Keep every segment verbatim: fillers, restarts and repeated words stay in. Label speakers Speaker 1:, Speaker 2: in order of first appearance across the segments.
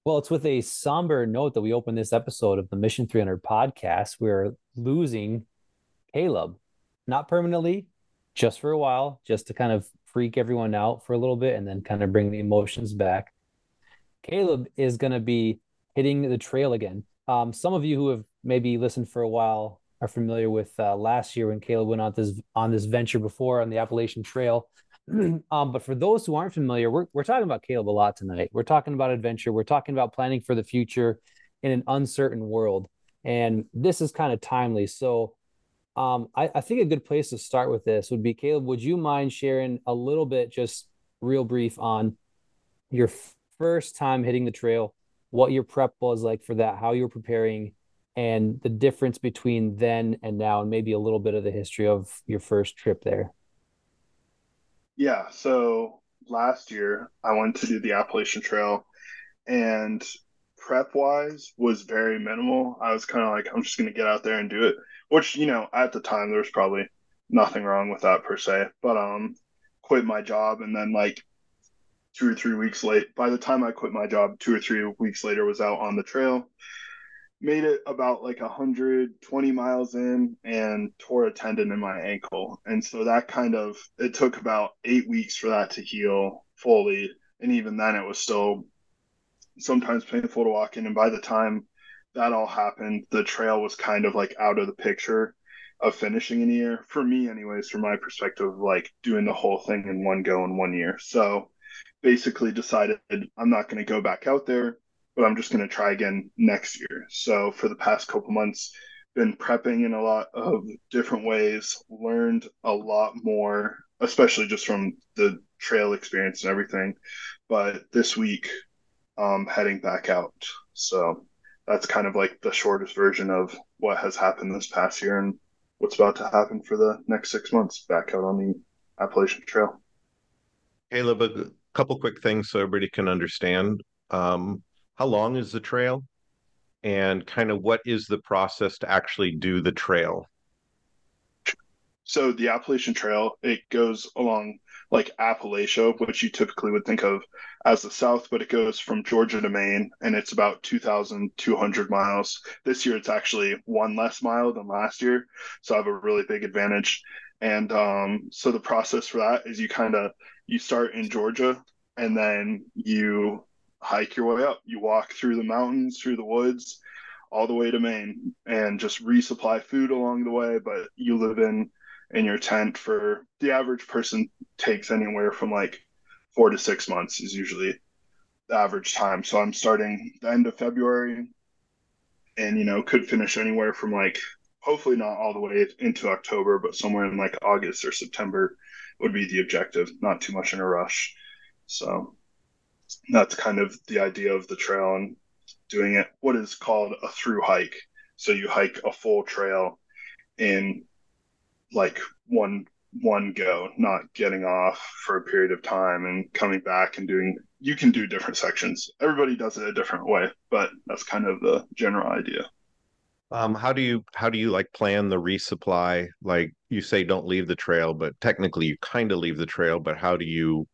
Speaker 1: Well, it's with a somber note that we open this episode of the Mission three hundred podcast. We're losing Caleb, not permanently, just for a while, just to kind of freak everyone out for a little bit and then kind of bring the emotions back. Caleb is going to be hitting the trail again. Um, some of you who have maybe listened for a while are familiar with uh, last year when Caleb went on this on this venture before on the Appalachian Trail. Um, but for those who aren't familiar, we're we're talking about Caleb a lot tonight. We're talking about adventure. We're talking about planning for the future in an uncertain world, and this is kind of timely. So, um, I, I think a good place to start with this would be Caleb. Would you mind sharing a little bit, just real brief, on your first time hitting the trail, what your prep was like for that, how you were preparing, and the difference between then and now, and maybe a little bit of the history of your first trip there?
Speaker 2: Yeah, so last year I went to do the Appalachian Trail and prep wise was very minimal. I was kind of like, I'm just going to get out there and do it, which, you know, at the time there was probably nothing wrong with that per se, but um quit my job and then like two or three weeks late, by the time I quit my job, two or three weeks later was out on the trail, made it about like one hundred twenty miles in and tore a tendon in my ankle. And so that kind of, it took about eight weeks for that to heal fully. And even then, it was still sometimes painful to walk in. And by the time that all happened, the trail was kind of like out of the picture of finishing in a year. For me, anyways, from my perspective, like doing the whole thing in one go in one year. So basically decided I'm not going to go back out there, but I'm just going to try again next year. So for the past couple months, been prepping in a lot of different ways, learned a lot more, especially just from the trail experience and everything. But this week, um, heading back out. So that's kind of like the shortest version of what has happened this past year and what's about to happen for the next six months back out on the Appalachian Trail.
Speaker 3: Caleb, a couple quick things so everybody can understand. Um, how long is the trail? And kind of what is the process to actually do the trail?
Speaker 2: So the Appalachian Trail, it goes along like Appalachia, which you typically would think of as the South, but it goes from Georgia to Maine, and it's about two thousand two hundred miles. This year, it's actually one less mile than last year, so I have a really big advantage. And um, so the process for that is you kind of you start in Georgia, and then you hike your way up. You walk through the mountains, through the woods, all the way to Maine, and just resupply food along the way. But you live in in your tent for the average person takes anywhere from like four to six months is usually the average time. So I'm starting the end of February and, you know, could finish anywhere from like, hopefully not all the way into October, but somewhere in like August or September would be the objective, not too much in a rush. So that's kind of the idea of the trail and doing it what is called a through hike. So you hike a full trail in like one one go, not getting off for a period of time and coming back and doing you can do different sections. Everybody does it a different way, but that's kind of the general idea.
Speaker 3: Um, how do you how do you like plan the resupply? Like you say, don't leave the trail, but technically you kind of leave the trail, but how do you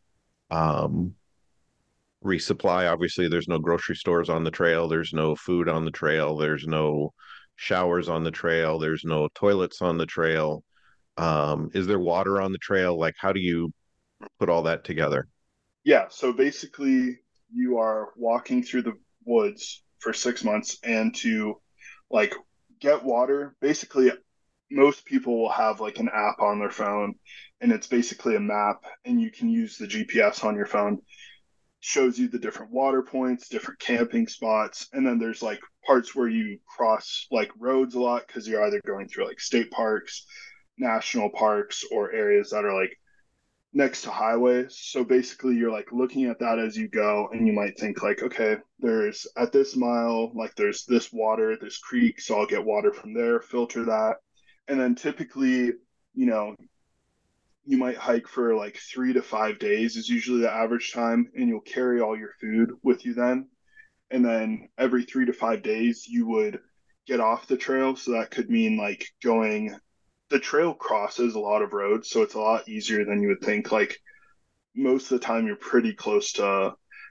Speaker 3: um resupply? Obviously, there's no grocery stores on the trail, there's no food on the trail, there's no showers on the trail, there's no toilets on the trail. Um, is there water on the trail? Like, how do you put all that together?
Speaker 2: Yeah, so basically you are walking through the woods for six months and to like get water, basically most people will have like an app on their phone and it's basically a map and you can use the G P S on your phone shows you the different water points, different camping spots, and then there's like parts where you cross like roads a lot because you're either going through like state parks, national parks, or areas that are like next to highways. So basically, you're like looking at that as you go, and you might think like, okay, there's at this mile, like there's this water, this creek, so I'll get water from there, filter that, and then typically, you know, you might hike for like three to five days is usually the average time, and you'll carry all your food with you then. And then every three to five days, you would get off the trail. So that could mean like going, the trail crosses a lot of roads. So it's a lot easier than you would think. Like most of the time, you're pretty close to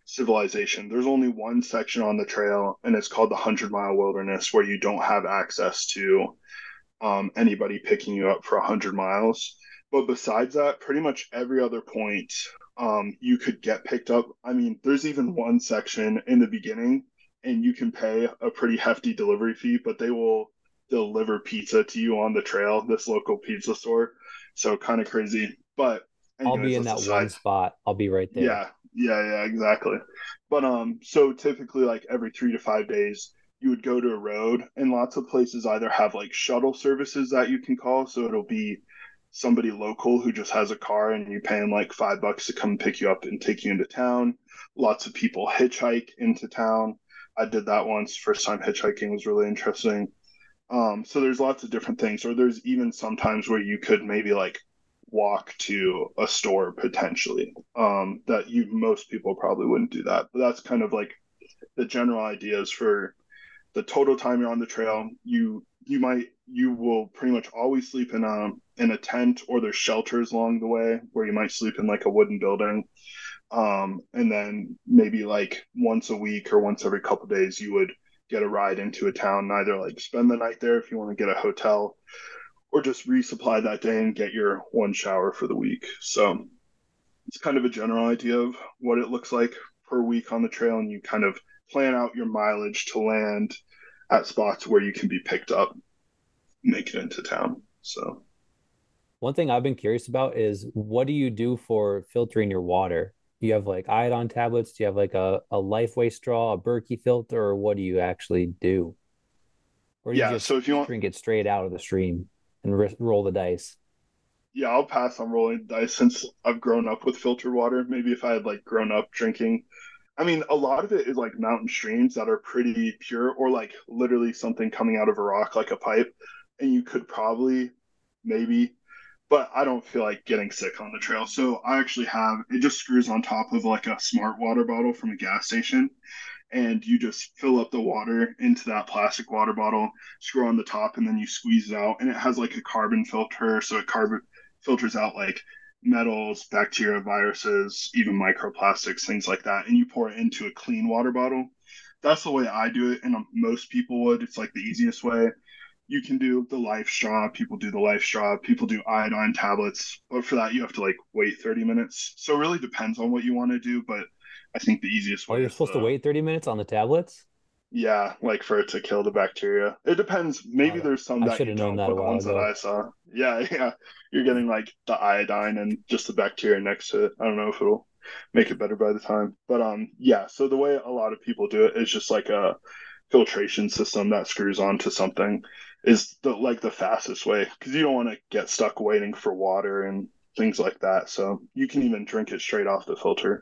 Speaker 2: civilization. There's only one section on the trail, and it's called the Hundred Mile Wilderness, where you don't have access to um, anybody picking you up for a hundred miles. But besides that, pretty much every other point, um, you could get picked up. I mean, there's even one section in the beginning, and you can pay a pretty hefty delivery fee, but they will deliver pizza to you on the trail, this local pizza store. So kind of crazy. But
Speaker 1: I'll be
Speaker 2: anyways,
Speaker 1: in
Speaker 2: that's
Speaker 1: that
Speaker 2: aside.
Speaker 1: one spot. I'll be right there.
Speaker 2: Yeah, yeah, yeah, exactly. But um, so typically like every three to five days, you would go to a road, and lots of places either have like shuttle services that you can call. So it'll be somebody local who just has a car, and you pay them like five bucks to come pick you up and take you into town. Lots of people hitchhike into town. I did that once. First time hitchhiking was really interesting. Um, so there's lots of different things, or there's even sometimes where you could maybe like walk to a store potentially. Um, that you most people probably wouldn't do that, but that's kind of like the general ideas for the total time you're on the trail. You you might you will pretty much always sleep in a in a tent, or there's shelters along the way where you might sleep in like a wooden building. Um, and then maybe like once a week or once every couple of days, you would get a ride into a town, either like spend the night there if you want to get a hotel, or just resupply that day and get your one shower for the week. So it's kind of a general idea of what it looks like per week on the trail, and you kind of plan out your mileage to land at spots where you can be picked up, make it into town. So
Speaker 1: One thing I've been curious about is, what do you do for filtering your water? You have like iodine tablets? Do you have like a, a Lifeway straw, a Berkey filter, or what do you actually do? Or do you
Speaker 2: yeah,
Speaker 1: just
Speaker 2: so if you want,
Speaker 1: drink it straight out of the stream and r roll the dice?
Speaker 2: yeah, I'll pass on rolling dice since I've grown up with filtered water. Maybe if I had like grown up drinking, I mean, a lot of it is like mountain streams that are pretty pure, or like literally something coming out of a rock, like a pipe, and you could probably maybe, but I don't feel like getting sick on the trail. So I actually have it just screws on top of like a smart water bottle from a gas station, and you just fill up the water into that plastic water bottle, screw on the top, and then you squeeze it out. And it has like a carbon filter, so it carbon filters out like metals, bacteria, viruses, even microplastics, things like that. And you pour it into a clean water bottle. That's the way I do it, and um, most people would. It's like the easiest way. You can do the life straw. People do the life straw. People do iodine tablets, but for that you have to like wait thirty minutes. So it really depends on what you want to do, but I think the easiest
Speaker 1: Oh,
Speaker 2: way
Speaker 1: you're
Speaker 2: is
Speaker 1: supposed to
Speaker 2: the
Speaker 1: wait thirty minutes on the tablets?
Speaker 2: yeah, like for it to kill the bacteria. It depends. Maybe
Speaker 1: Oh,
Speaker 2: there's some
Speaker 1: I
Speaker 2: that
Speaker 1: should
Speaker 2: you
Speaker 1: have known
Speaker 2: don't,
Speaker 1: that
Speaker 2: but
Speaker 1: a
Speaker 2: the
Speaker 1: while
Speaker 2: ones that
Speaker 1: ago.
Speaker 2: I saw, yeah, yeah, you're getting like the iodine and just the bacteria next to it. I don't know if it'll make it better by the time, but um, yeah. So the way a lot of people do it is just like a filtration system that screws onto something is the like the fastest way, because you don't want to get stuck waiting for water and things like that. So you can even drink it straight off the filter.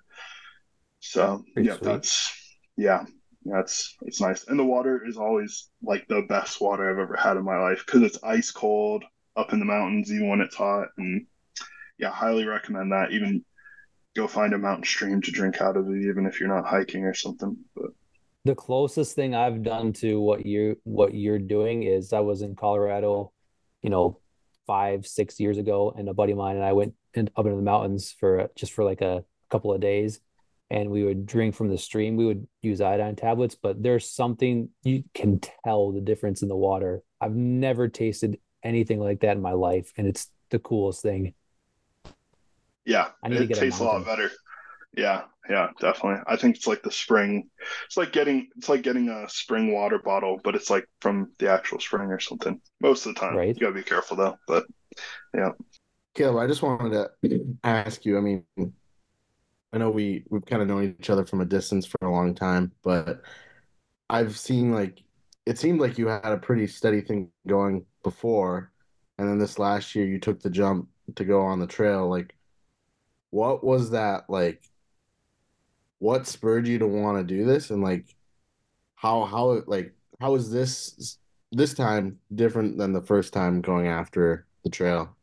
Speaker 2: So
Speaker 1: Pretty
Speaker 2: yeah,
Speaker 1: sweet.
Speaker 2: that's yeah, that's it's nice. And the water is always like the best water I've ever had in my life, because it's ice cold up in the mountains even when it's hot. And yeah, highly recommend that. Even go find a mountain stream to drink out of it, even if you're not hiking or something. But
Speaker 1: The closest thing I've done to what you what you're doing is, I was in Colorado, you know, five, six years ago, and a buddy of mine and I went in, up into the mountains for just for like a couple of days, and we would drink from the stream. We would use iodine tablets, but there's something, you can tell the difference in the water. I've never tasted anything like that in my life, and it's the coolest thing.
Speaker 2: yeah,
Speaker 1: I need to
Speaker 2: it
Speaker 1: get a
Speaker 2: tastes a lot
Speaker 1: mountain.
Speaker 2: better. Yeah, yeah, definitely. I think it's like the spring. It's like getting it's like getting a spring water bottle, but it's like from the actual spring or something. Most of the time.
Speaker 1: Right?
Speaker 2: You gotta be careful though. But yeah.
Speaker 4: Caleb, I just wanted to ask you. I mean, I know we we've kind of known each other from a distance for a long time, but I've seen like it seemed like you had a pretty steady thing going before, and then this last year you took the jump to go on the trail. Like, what was that like? What spurred you to want to do this, and like how how like how is this this time different than the first time going after the trail?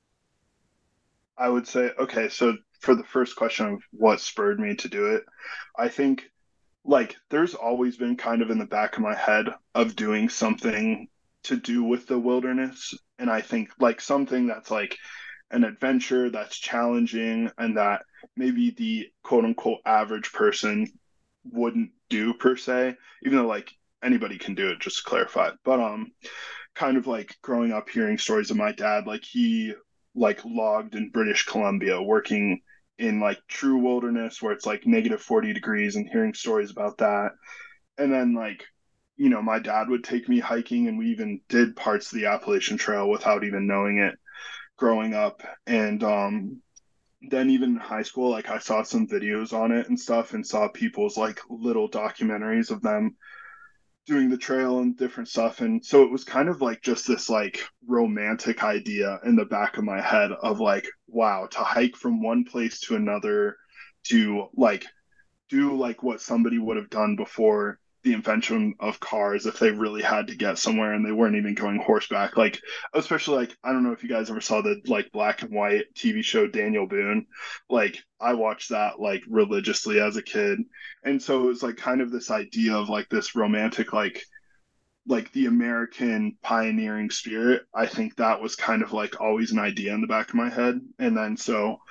Speaker 2: I would say, okay, so for the first question of what spurred me to do it, I think like there's always been kind of in the back of my head of doing something to do with the wilderness. And I think like something that's like an adventure that's challenging and that maybe the quote unquote average person wouldn't do per se, even though like anybody can do it, just to clarify. But um kind of like growing up hearing stories of my dad, like he like logged in British Columbia working in like true wilderness where it's like negative forty degrees and hearing stories about that. And then like, you know, my dad would take me hiking and we even did parts of the Appalachian Trail without even knowing it growing up. And um then even in high school, like I saw some videos on it and stuff and saw people's like little documentaries of them doing the trail and different stuff. And so it was kind of like just this like romantic idea in the back of my head of like, wow, to hike from one place to another, to like do like what somebody would have done before the invention of cars if they really had to get somewhere and they weren't even going horseback. Like, especially like, I don't know if you guys ever saw the like black and white T V show Daniel Boone. Like, I watched that like religiously as a kid. And so it was like kind of this idea of like this romantic, like, like the American pioneering spirit. I think that was kind of like always an idea in the back of my head. And then so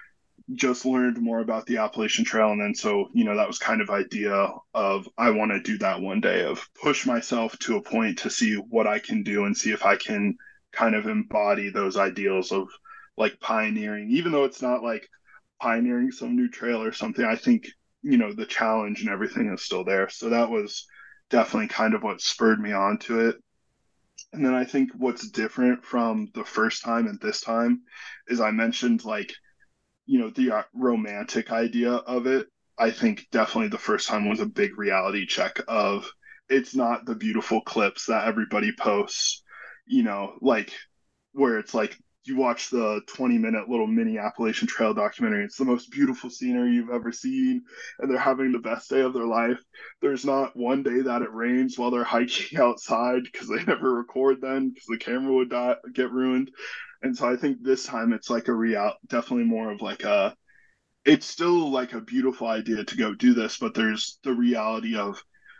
Speaker 2: just learned more about the Appalachian Trail. And then so, you know, that was kind of idea of I want to do that one day, of push myself to a point to see what I can do and see if I can kind of embody those ideals of like pioneering, even though it's not like pioneering some new trail or something. I think, you know, the challenge and everything is still there. So that was definitely kind of what spurred me on to it. And then I think what's different from the first time and this time is I mentioned like, you know, the uh, romantic idea of it. I think definitely the first time was a big reality check of it's not the beautiful clips that everybody posts, you know, like where it's like you watch the twenty minute little mini Appalachian Trail documentary. It's the most beautiful scenery you've ever seen, and they're having the best day of their life. There's not one day that it rains while they're hiking outside because they never record then because the camera would die, get ruined. And so I think this time it's like a real, definitely more of like a, it's still like a beautiful idea to go do this, but there's the reality of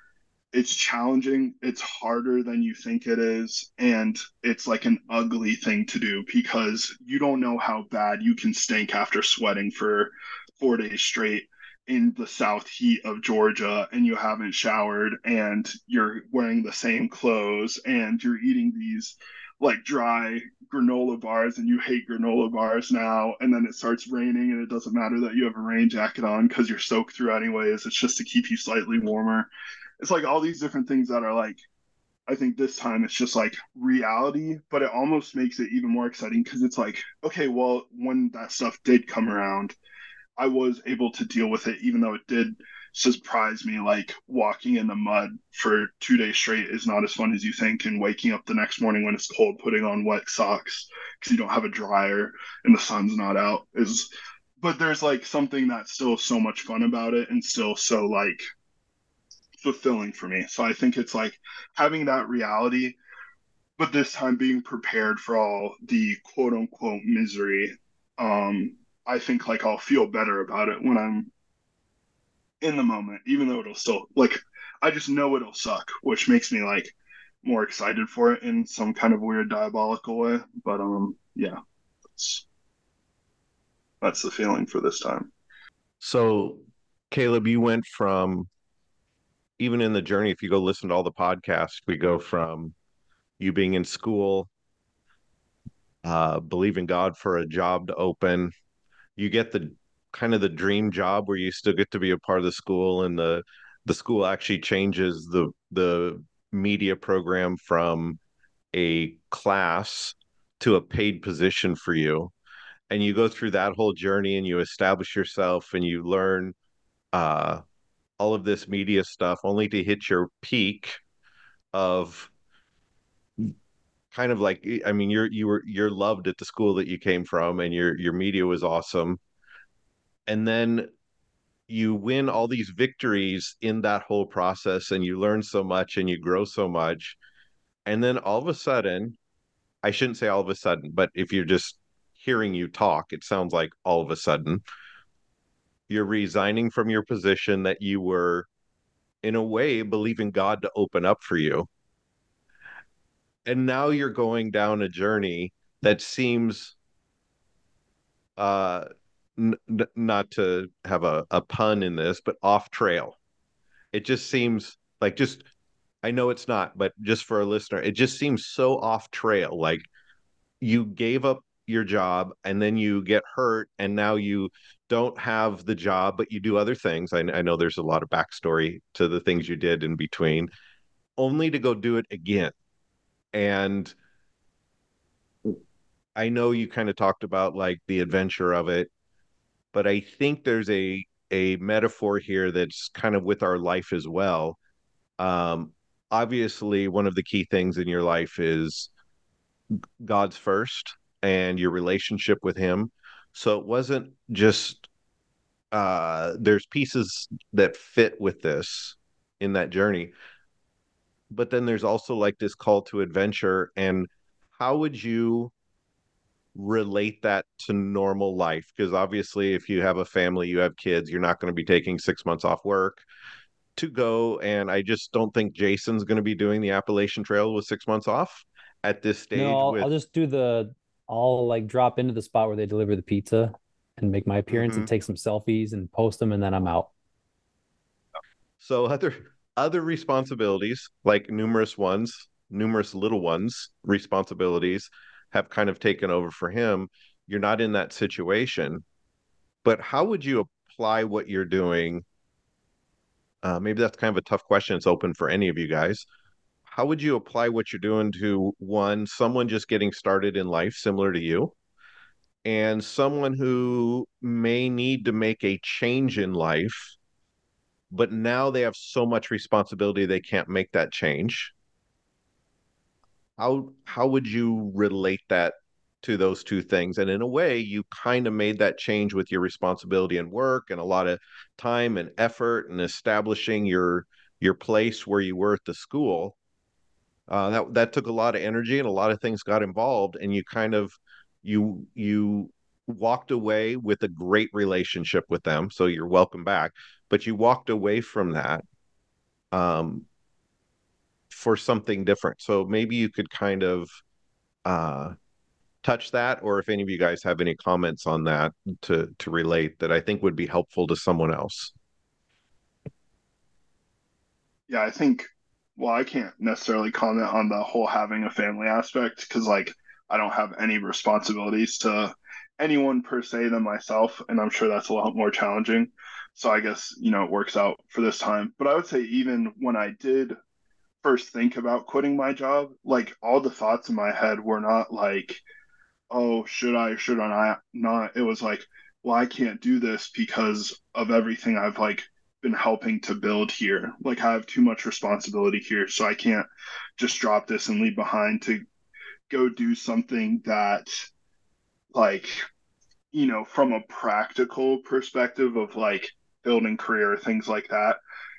Speaker 2: it's challenging, it's harder than you think it is, and it's like an ugly thing to do because you don't know how bad you can stink after sweating for four days straight in the south heat of Georgia and you haven't showered and you're wearing the same clothes and you're eating these like dry granola bars and you hate granola bars now, and then it starts raining and it doesn't matter that you have a rain jacket on because you're soaked through anyways, it's just to keep you slightly warmer. It's like all these different things that are like, I think this time it's just like reality, but it almost makes it even more exciting because it's like, okay, well, when that stuff did come around, I was able to deal with it, even though it did surprise me. Like walking in the mud for two days straight is not as fun as you think, and waking up the next morning when it's cold, putting on wet socks because you don't have a dryer and the sun's not out is, but there's like something that's still so much fun about it and still so like fulfilling for me. So I think it's like having that reality, but this time being prepared for all the quote unquote misery. Um, I think like I'll feel better about it when I'm in the moment, even though it'll still like I just know it'll suck, which makes me like more excited for it in some kind of weird diabolical way. But um yeah, that's that's the feeling for this time.
Speaker 3: So, Caleb, you went from, even in the journey, if you go listen to all the podcasts, we go from you being in school, uh, believing God for a job to open. You get the kind of the dream job where you still get to be a part of the school, and the the school actually changes the the media program from a class to a paid position for you. And you go through that whole journey and you establish yourself and you learn uh, all of this media stuff only to hit your peak of kind of like, I mean, you're you were you're loved at the school that you came from and your your media was awesome. And then you win all these victories in that whole process and you learn so much and you grow so much. And then all of a sudden, I shouldn't say all of a sudden, but if you're just hearing you talk, it sounds like all of a sudden you're resigning from your position that you were, in a way, believing God to open up for you. And now you're going down a journey that seems uh, n- n- not to have a, a pun in this, but off trail. It just seems like just, I know it's not, but just for a listener, it just seems so off trail. Like you gave up your job and then you get hurt and now you don't have the job, but you do other things. I, I know there's a lot of backstory to the things you did in between, only to go do it again. And I know you kind of talked about like the adventure of it, but I think there's a a metaphor here that's kind of with our life as well. Um, Obviously, one of the key things in your life is God's first and your relationship with Him. So it wasn't just uh, there's pieces that fit with this in that journey, but then there's also like this call to adventure. And how would you relate that to normal life? Because obviously, if you have a family, you have kids, you're not going to be taking six months off work to go. And I just don't think Jason's going to be doing the Appalachian Trail with six months off at this
Speaker 1: No,
Speaker 3: stage
Speaker 1: I'll,
Speaker 3: with.
Speaker 1: I'll just do the, I'll like drop into the spot where they deliver the pizza and make my appearance and
Speaker 3: Mhm.
Speaker 1: take some selfies and post them, and then I'm out.
Speaker 3: So other other responsibilities, like numerous ones, numerous little ones, responsibilities have kind of taken over for him. You're not in that situation, but how would you apply what you're doing? Uh, maybe that's kind of a tough question. It's open for any of you guys. How would you apply what you're doing to one, someone just getting started in life, similar to you, and someone who may need to make a change in life, but now they have so much responsibility they can't make that change? How how would you relate that to those two things? And in a way, you kind of made that change with your responsibility and work and a lot of time and effort and establishing your your place where you were at the school. Uh, that that took a lot of energy and a lot of things got involved, and you kind of you you walked away with a great relationship with them. So you're welcome back, but you walked away from that um, for something different. So maybe you could kind of uh, touch that, or if any of you guys have any comments on that to to relate that I think would be helpful to someone else.
Speaker 2: Yeah, I think, well, I can't necessarily comment on the whole having a family aspect because, like, I don't have any responsibilities to anyone per se than myself, and I'm sure that's a lot more challenging. So I guess, you know, it works out for this time. But I would say, even when I did first think about quitting my job, like, all the thoughts in my head were not like, oh, should I, should I not? It was like, well, I can't do this because of everything I've like been helping to build here. Like I have too much responsibility here, so I can't just drop this and leave behind to go do something that like, you know, from a practical perspective of like building career, things like that,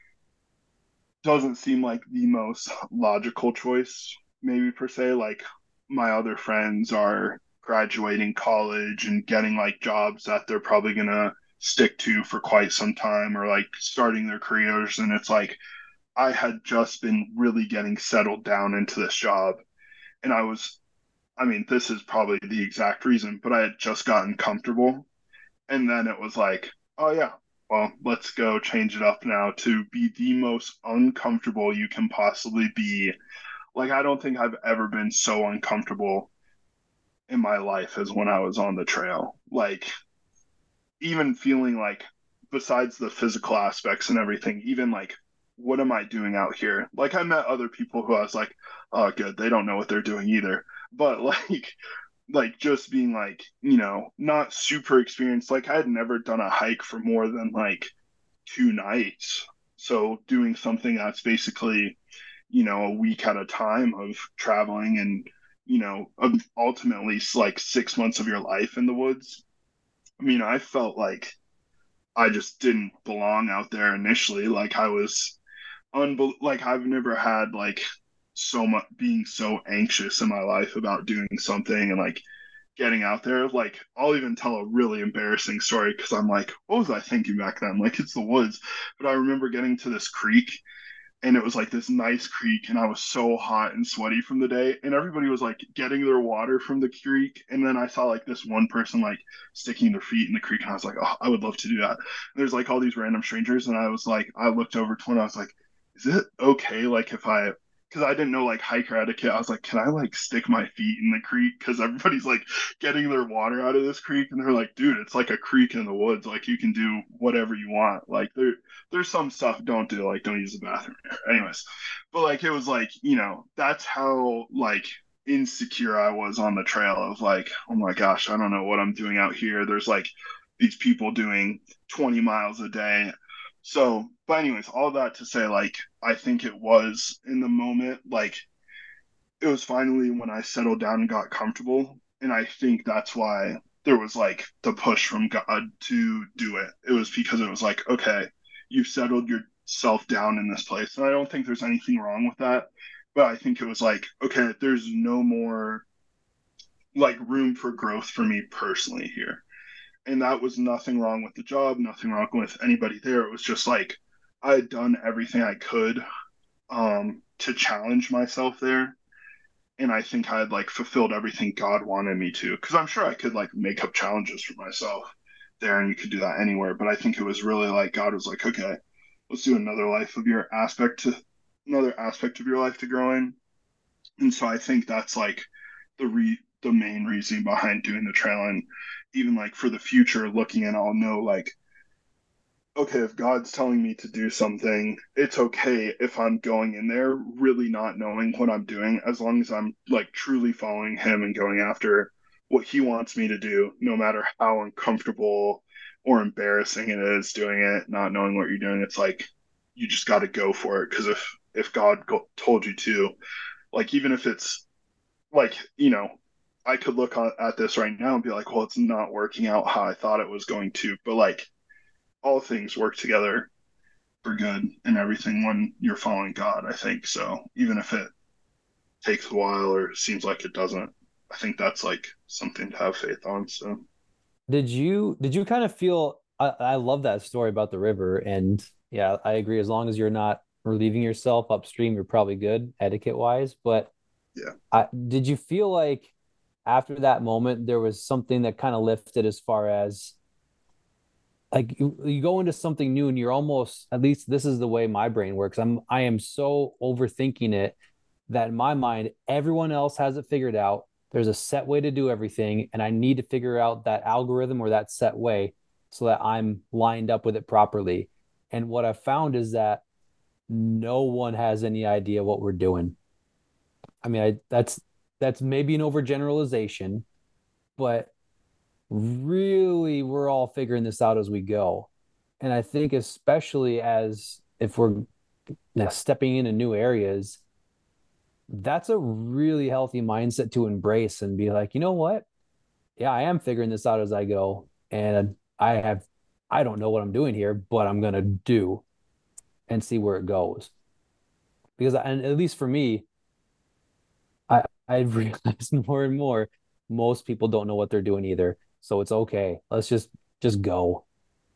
Speaker 2: doesn't seem like the most logical choice, maybe per se. Like my other friends are graduating college and getting like jobs that they're probably gonna stick to for quite some time or like starting their careers. And it's like I had just been really getting settled down into this job. And I was, I mean, this is probably the exact reason, but I had just gotten comfortable. And then it was like, oh yeah, well, let's go change it up now to be the most uncomfortable you can possibly be. Like, I don't think I've ever been so uncomfortable in my life as when I was on the trail. Like, even feeling like, besides the physical aspects and everything, even like, what am I doing out here? Like, I met other people who I was like, oh, good, they don't know what they're doing either. But like, like just being like, you know, not super experienced. Like I had never done a hike for more than like two nights. So doing something that's basically, you know, a week at a time of traveling and, you know, ultimately like six months of your life in the woods. I mean, I felt like I just didn't belong out there initially. Like I was unbel like I've never had like so much being so anxious in my life about doing something and like getting out there. Like, I'll even tell a really embarrassing story because I'm like, what was I thinking back then? Like, it's the woods. But I remember getting to this creek and it was like this nice creek, and I was so hot and sweaty from the day, and everybody was like getting their water from the creek, and then I saw like this one person like sticking their feet in the creek, and I was like, oh, I would love to do that. And there's like all these random strangers, and I was like, I looked over to one, I was like, is it okay like if I, because I didn't know like hiker etiquette, I was like, can I like stick my feet in the creek, because everybody's like getting their water out of this creek, and they're like, dude, it's like a creek in the woods, like you can do whatever you want, like there there's some stuff don't do, like don't use the bathroom here. Anyways, but like it was like, you know, that's how like insecure I was on the trail of like, oh my gosh, I don't know what I'm doing out here. There's like these people doing twenty miles a day. So, but anyways, all that to say, like, I think it was in the moment, like, it was finally when I settled down and got comfortable. And I think that's why there was like the push from God to do it. It was because it was like, okay, you've settled yourself down in this place. And I don't think there's anything wrong with that. But I think it was like, okay, there's no more like room for growth for me personally here. And that was nothing wrong with the job, nothing wrong with anybody there. It was just like I had done everything I could um, to challenge myself there. And I think I had like fulfilled everything God wanted me to. Because I'm sure I could like make up challenges for myself there, and you could do that anywhere. But I think it was really like God was like, okay, let's do another life of your aspect to another aspect of your life to grow in. And so I think that's like the re the main reason behind doing the trail. And even like for the future looking in, I'll know like, okay, if God's telling me to do something, it's okay if I'm going in there really not knowing what I'm doing, as long as I'm like truly following him and going after what he wants me to do, no matter how uncomfortable or embarrassing it is doing it, not knowing what you're doing. It's like you just got to go for it, because if if God go- told you to, like even if it's like, you know, I could look at this right now and be like, well, it's not working out how I thought it was going to, but like all things work together for good and everything when you're following God, I think. So even if it takes a while or seems like it doesn't, I think that's like something to have faith on. So
Speaker 1: Did you did you kind of feel I, I love that story about the river, and yeah, I agree. As long as you're not relieving yourself upstream, you're probably good etiquette wise. But
Speaker 2: yeah.
Speaker 1: I, did you feel like after that moment there was something that kind of lifted, as far as like you, you go into something new and you're almost, at least this is the way my brain works. I'm I am so overthinking it that in my mind everyone else has it figured out. There's a set way to do everything, and I need to figure out that algorithm or that set way so that I'm lined up with it properly. And what I've found is that no one has any idea what we're doing. I mean, I, that's that's maybe an overgeneralization, but really we're all figuring this out as we go. And I think especially as if we're you know, stepping into new areas, that's a really healthy mindset to embrace and be like, you know what? Yeah, I am figuring this out as I go. And I have, I don't know what I'm doing here, but I'm going to do and see where it goes. Because, and at least for me, I, I've realized more and more, most people don't know what they're doing either. So it's okay. Let's just, just go.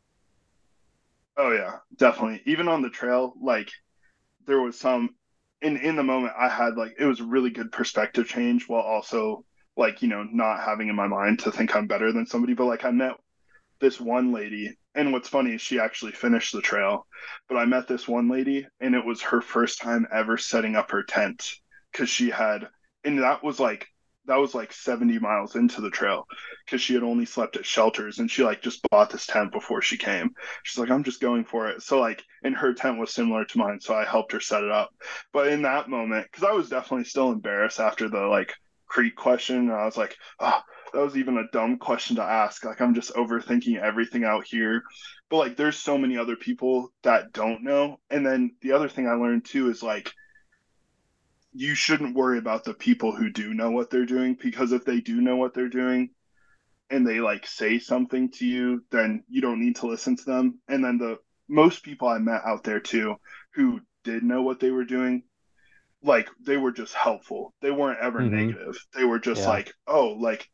Speaker 2: Oh yeah, definitely. Even on the trail, like there was some in in the moment I had like it was a really good perspective change, while also like, you know, not having in my mind to think I'm better than somebody. But like I met this one lady, and what's funny is she actually finished the trail, but I met this one lady and it was her first time ever setting up her tent, because she had, and that was like that was like seventy miles into the trail, because she had only slept at shelters, and she like just bought this tent before she came. She's like, I'm just going for it. So like, and her tent was similar to mine, so I helped her set it up. But in that moment, because I was definitely still embarrassed after the like creek question, and I was like, oh, that was even a dumb question to ask. Like, I'm just overthinking everything out here. But like, there's so many other people that don't know. And then the other thing I learned too is like, you shouldn't worry about the people who do know what they're doing, because if they do know what they're doing and they like say something to you, then you don't need to listen to them. And then the most people I met out there too who did know what they were doing, like they were just helpful. They weren't ever
Speaker 1: Mm-hmm.
Speaker 2: negative. They were just
Speaker 1: Yeah.
Speaker 2: like, oh, like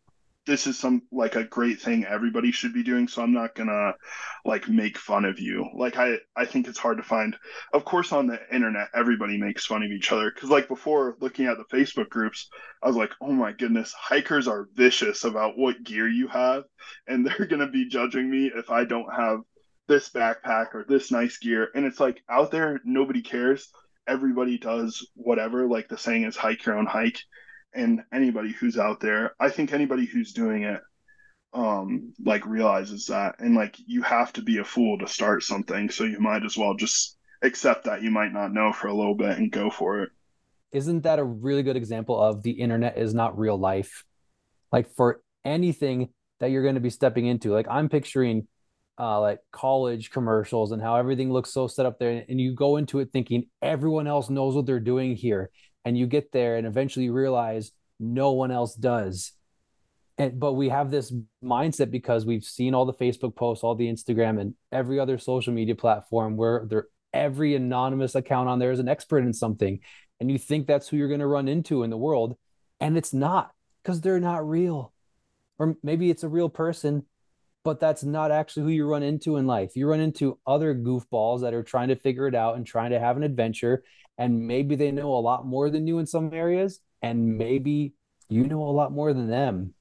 Speaker 2: this is some like a great thing everybody should be doing, so I'm not gonna like make fun of you. Like I I think it's hard to find. Of course, on the internet, everybody makes fun of each other. Because like before, looking at the Facebook groups, I was like, oh my goodness, hikers are vicious about what gear you have, and they're gonna be judging me if I don't have this backpack or this nice gear. And it's like out there, nobody cares. Everybody does whatever. Like the saying is, hike your own hike. And anybody who's out there, I think anybody who's doing it, um, like realizes that. And like you have to be a fool to start something, so you might as well just accept that you might not know for a little bit and go for it.
Speaker 1: Isn't that a really good example of the internet is not real life? Like for anything that you're going to be stepping into, like I'm picturing uh, like college commercials and how everything looks so set up there. And you go into it thinking everyone else knows what they're doing here. And you get there and eventually you realize no one else does. And but we have this mindset because we've seen all the Facebook posts, all the Instagram, and every other social media platform where there every anonymous account on there is an expert in something. And you think that's who you're going to run into in the world. And it's not, because they're not real. Or maybe it's a real person, but that's not actually who you run into in life. You run into other goofballs that are trying to figure it out and trying to have an adventure. And maybe they know a lot more than you in some areas. And maybe you know a lot more than them.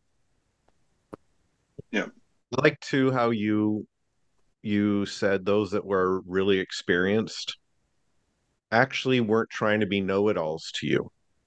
Speaker 2: Yeah.
Speaker 3: I like too how you you said those that were really experienced actually weren't trying to be know-it-alls to you.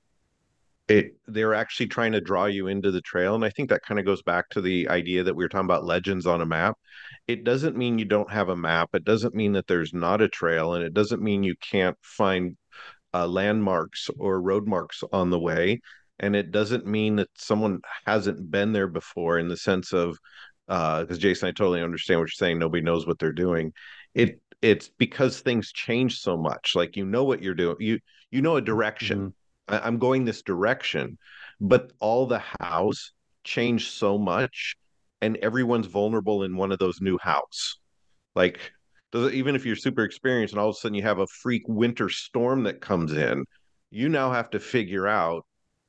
Speaker 3: It they're actually trying to draw you into the trail. And I think that kind of goes back to the idea that we were talking about legends on a map. It doesn't mean you don't have a map. It doesn't mean that there's not a trail, and it doesn't mean you can't find uh, landmarks or road marks on the way. And it doesn't mean that someone hasn't been there before in the sense of, uh, because Jason, I totally understand what you're saying. Nobody knows what they're doing. It it's because things change so much. Like you know what you're doing. You you know a direction.
Speaker 1: Mm-hmm.
Speaker 3: I, I'm going this direction, but all the hows change so much, and everyone's vulnerable in one of those new hows. Like does it, even if you're super experienced and all of a sudden you have a freak winter storm that comes in, you now have to figure out,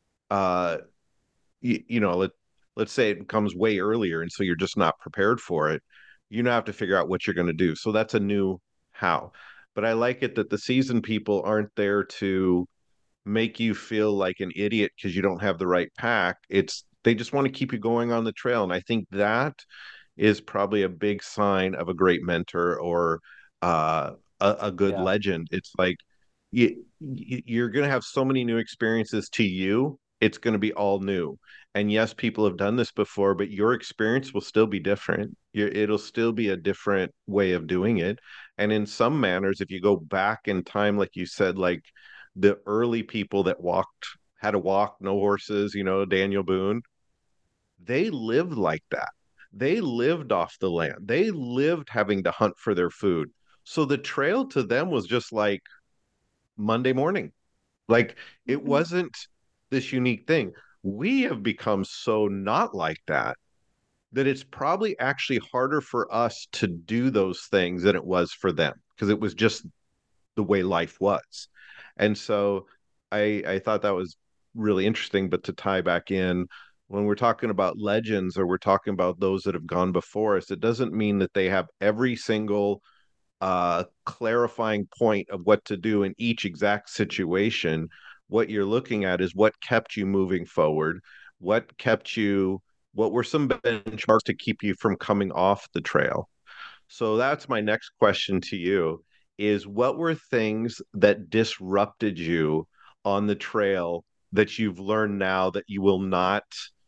Speaker 3: uh, you, you know, let let's say it comes way earlier, and so you're just not prepared for it. You now have to figure out what you're going to do. So that's a new how. But I like it that the seasoned people aren't there to make you feel like an idiot because you don't have the right pack. It's they just want to keep you going on the trail, and I think that is probably a big sign of a great mentor or uh, a, a good
Speaker 1: Yeah.
Speaker 3: legend. It's like you, you're going to have so many new experiences to you. It's going to be all new. And yes, people have done this before, but your experience will still be different. You're, it'll still be a different way of doing it. And in some manners, if you go back in time, like you said, like the early people that walked, had to walk, no horses, you know, Daniel Boone, they lived like that. They lived off the land. They lived having to hunt for their food. So the trail to them was just like Monday morning. Like it
Speaker 2: Mm-hmm.
Speaker 3: wasn't this unique thing. We have become so not like that that it's probably actually harder for us to do those things than it was for them because it was just the way life was. And so I I thought that was really interesting. But to tie back in, when we're talking about legends or we're talking about those that have gone before us, it doesn't mean that they have every single uh, clarifying point of what to do in each exact situation. What you're looking at is what kept you moving forward, what kept you, what were some benchmarks to keep you from coming off the trail. So that's my next question to you is what were things that disrupted you on the trail that you've learned now that you will not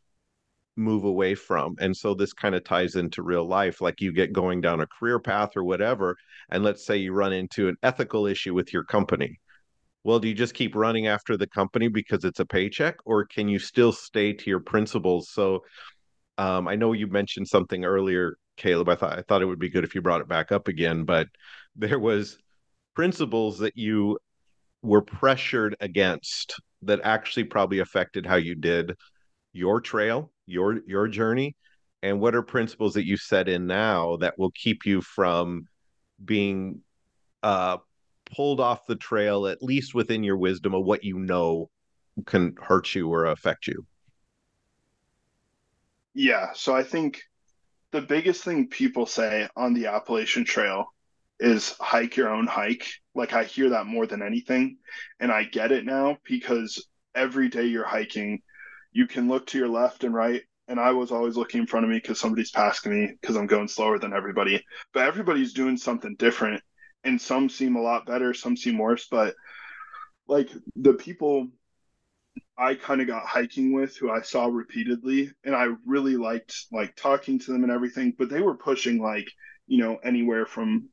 Speaker 3: move away from? And so this kind of ties into real life, like you get going down a career path or whatever, and let's say you run into an ethical issue with your company. Well, do you just keep running after the company because it's a paycheck, or can you still stay to your principles? So um, I know you mentioned something earlier, Caleb. I thought I thought it would be good if you brought it back up again, but there was principles that you were pressured against that actually probably affected how you did your trail, your your journey, and what are principles that you set in now that will keep you from being uh, pulled off the trail, at least within your wisdom of what you know can hurt you or affect you?
Speaker 2: Yeah, so I think the biggest thing people say on the Appalachian Trail is hike your own hike. Like I hear that more than anything. And I get it now because every day you're hiking, you can look to your left and right. And I was always looking in front of me because somebody's passing me because I'm going slower than everybody. But everybody's doing something different. And some seem a lot better, some seem worse. But like the people I kind of got hiking with who I saw repeatedly and I really liked like talking to them and everything, but they were pushing like, you know, anywhere from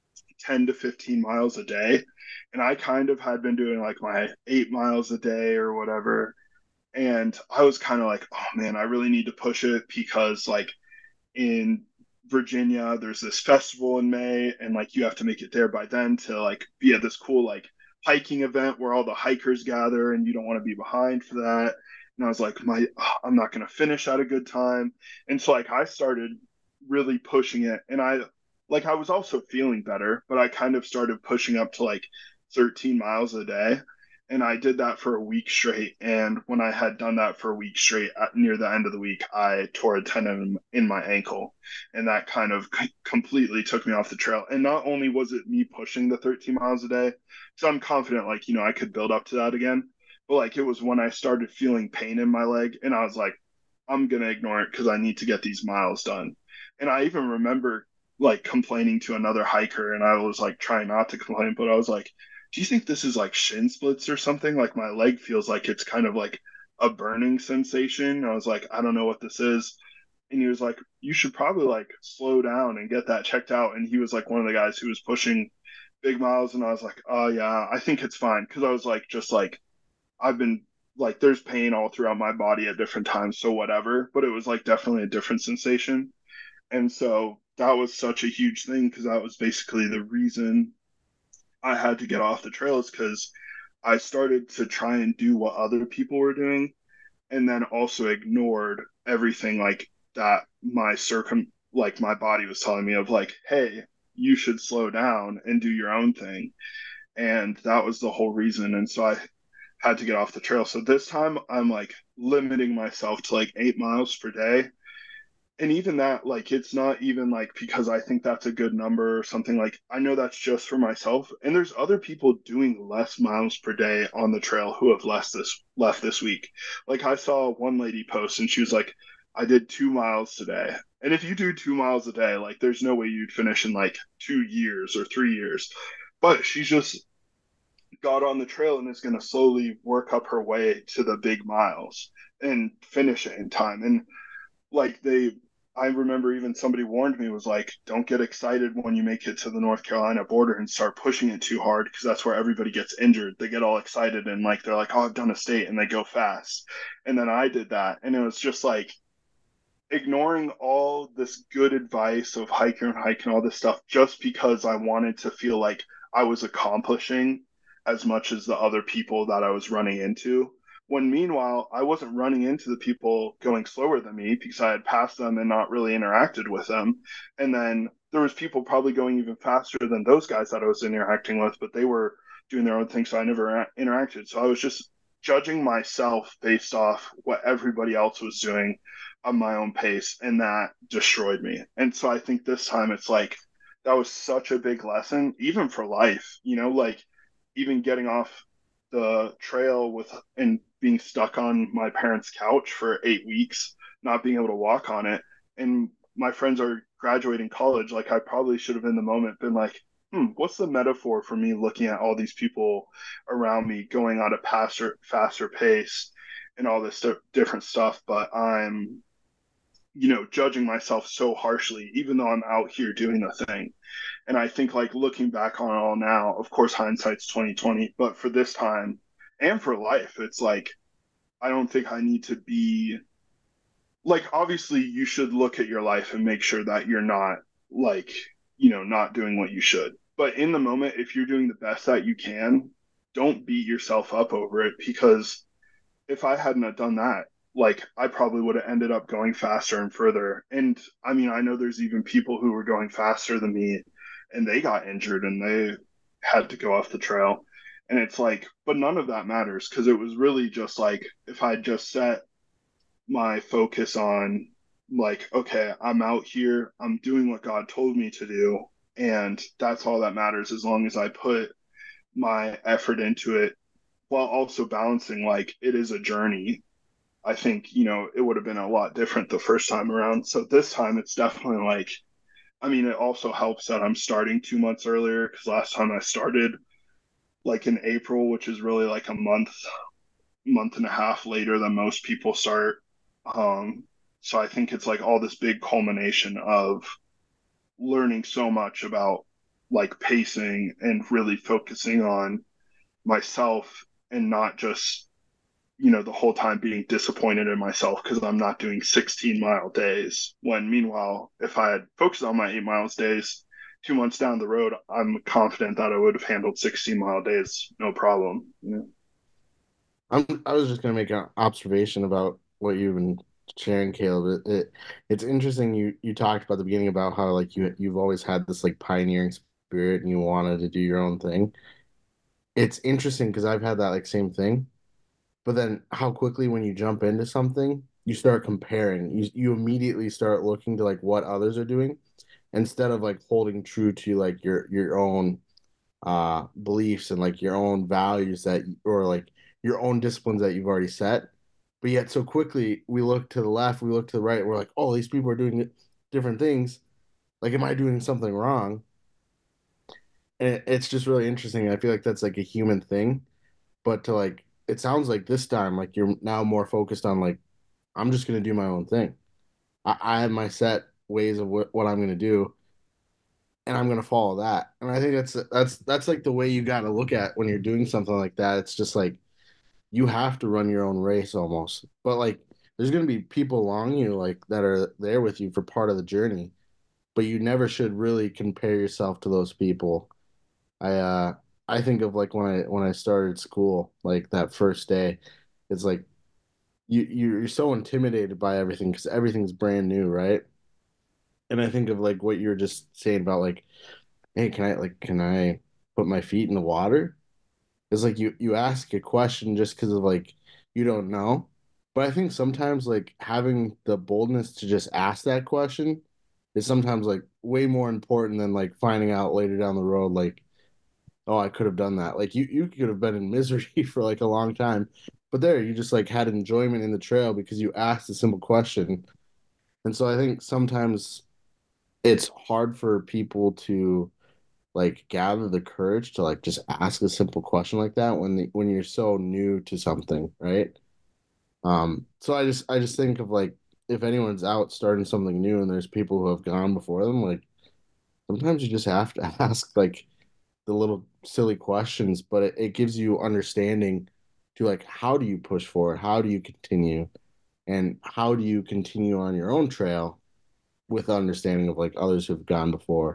Speaker 2: ten to fifteen miles a day. And I kind of had been doing like my eight miles a day or whatever. And I was kind of like, oh man, I really need to push it because like in Virginia, there's this festival in May, and like you have to make it there by then to like be at this cool like hiking event where all the hikers gather, and you don't want to be behind for that. And I was like, my, oh, I'm not going to finish at a good time, and so like I started really pushing it, and I like I was also feeling better, but I kind of started pushing up to like thirteen miles a day. And I did that for a week straight. And when I had done that for a week straight, at, near the end of the week, I tore a tendon in my ankle. And that kind of c- completely took me off the trail. And not only was it me pushing the thirteen miles a day, so I'm confident, like, you know, I could build up to that again. But like it was when I started feeling pain in my leg. And I was like, I'm going to ignore it because I need to get these miles done. And I even remember like complaining to another hiker. And I was like trying not to complain, but I was like, do you think this is like shin splits or something? Like my leg feels like it's kind of like a burning sensation. I was like, I don't know what this is. And he was like, you should probably like slow down and get that checked out. And he was like one of the guys who was pushing big miles. And I was like, oh yeah, I think it's fine. Cause I was like, just like, I've been like, there's pain all throughout my body at different times. So whatever, but it was like definitely a different sensation. And so that was such a huge thing because that was basically the reason I had to get off the trails because I started to try and do what other people were doing and then also ignored everything like that my circum like my body was telling me of like, hey, you should slow down and do your own thing. And that was the whole reason. And so I had to get off the trail. So this time I'm like limiting myself to like eight miles per day, and even that, like, it's not even like because I think that's a good number or something. Like, I know that's just for myself. And there's other people doing less miles per day on the trail who have left this left this week. Like, I saw one lady post and she was like, I did two miles today. And if you do two miles a day, like, there's no way you'd finish in like two years or three years. But she just got on the trail and is going to slowly work up her way to the big miles and finish it in time. And like they I remember even somebody warned me was like, don't get excited when you make it to the North Carolina border and start pushing it too hard because that's where everybody gets injured. They get all excited and like they're like, oh, I've done a state, and they go fast. And then I did that, and it was just like ignoring all this good advice of hiking and hiking all this stuff just because I wanted to feel like I was accomplishing as much as the other people that I was running into. When meanwhile, I wasn't running into the people going slower than me because I had passed them and not really interacted with them. And then there was people probably going even faster than those guys that I was interacting with, but they were doing their own thing, so I never interacted. So I was just judging myself based off what everybody else was doing on my own pace, and that destroyed me. And so I think this time it's like that was such a big lesson, even for life, you know, like even getting off the trail with and being stuck on my parents' couch for eight weeks, not being able to walk on it. And my friends are graduating college. Like, I probably should have in the moment been like, hmm, what's the metaphor for me looking at all these people around me going at a faster, faster pace and all this st- different stuff? But I'm, you know, judging myself so harshly, even though I'm out here doing the thing. And I think like looking back on it all now, of course, hindsight's twenty twenty, but for this time and for life, it's like, I don't think I need to be like, obviously you should look at your life and make sure that you're not like, you know, not doing what you should. But in the moment, if you're doing the best that you can, don't beat yourself up over it, because if I hadn't have done that, like I probably would have ended up going faster and further. And I mean, I know there's even people who were going faster than me and they got injured and they had to go off the trail. And it's like, but none of that matters because it was really just like if I just set my focus on like, okay, I'm out here, I'm doing what God told me to do, and that's all that matters as long as I put my effort into it while also balancing like it is a journey. I think, you know, it would have been a lot different the first time around. So this time it's definitely like, I mean, it also helps that I'm starting two months earlier because last time I started like in April, which is really like a month, month and a half later than most people start. Um, so I think it's like all this big culmination of learning so much about like pacing and really focusing on myself and not just, you know, the whole time being disappointed in myself because I'm not doing sixteen mile days. When meanwhile, if I had focused on my eight miles days two months down the road, I'm confident that I would have handled sixteen mile days no problem. You know?
Speaker 4: I'm, I was just gonna make an observation about what you've been sharing, Caleb. It, it it's interesting you you talked about the beginning about how like you you've always had this like pioneering spirit and you wanted to do your own thing. It's interesting because I've had that like same thing, but then how quickly when you jump into something, you start comparing. You you immediately start looking to like what others are doing instead of like holding true to like your your own uh beliefs and like your own values that or like your own disciplines that you've already set. But yet so quickly we look to the left, we look to the right, we're like, oh, these people are doing different things. Like, am I doing something wrong? And it, it's just really interesting. I feel like that's like a human thing. But to like it sounds like this time, like you're now more focused on like, I'm just gonna do my own thing. I, I have my set ways of what, what I'm gonna do and I'm gonna follow that. And I think that's that's that's like the way you got to look at when you're doing something like that. It's just like you have to run your own race almost. But like there's gonna be people along you like that are there with you for part of the journey. But you never should really compare yourself to those people. I uh I think of like when I when I started school, like that first day, it's like you you're so intimidated by everything because everything's brand new, right? And I think of like what you're just saying about like, hey, can I like can I put my feet in the water? It's like you you ask a question just because of like you don't know. But I think sometimes like having the boldness to just ask that question is sometimes like way more important than like finding out later down the road like, oh, I could have done that. Like you you could have been in misery for like a long time. But there you just like had enjoyment in the trail because you asked a simple question. And so I think sometimes it's hard for people to like gather the courage to like just ask a simple question like that when the, when you're so new to something, right? Um, so I just I just think of like if anyone's out starting something new and there's people who have gone before them, like sometimes you just have to ask like the little silly questions, but it, it gives you understanding to like how do you push forward, how do you continue, and how do you continue on your own trail with understanding of like others who've gone before.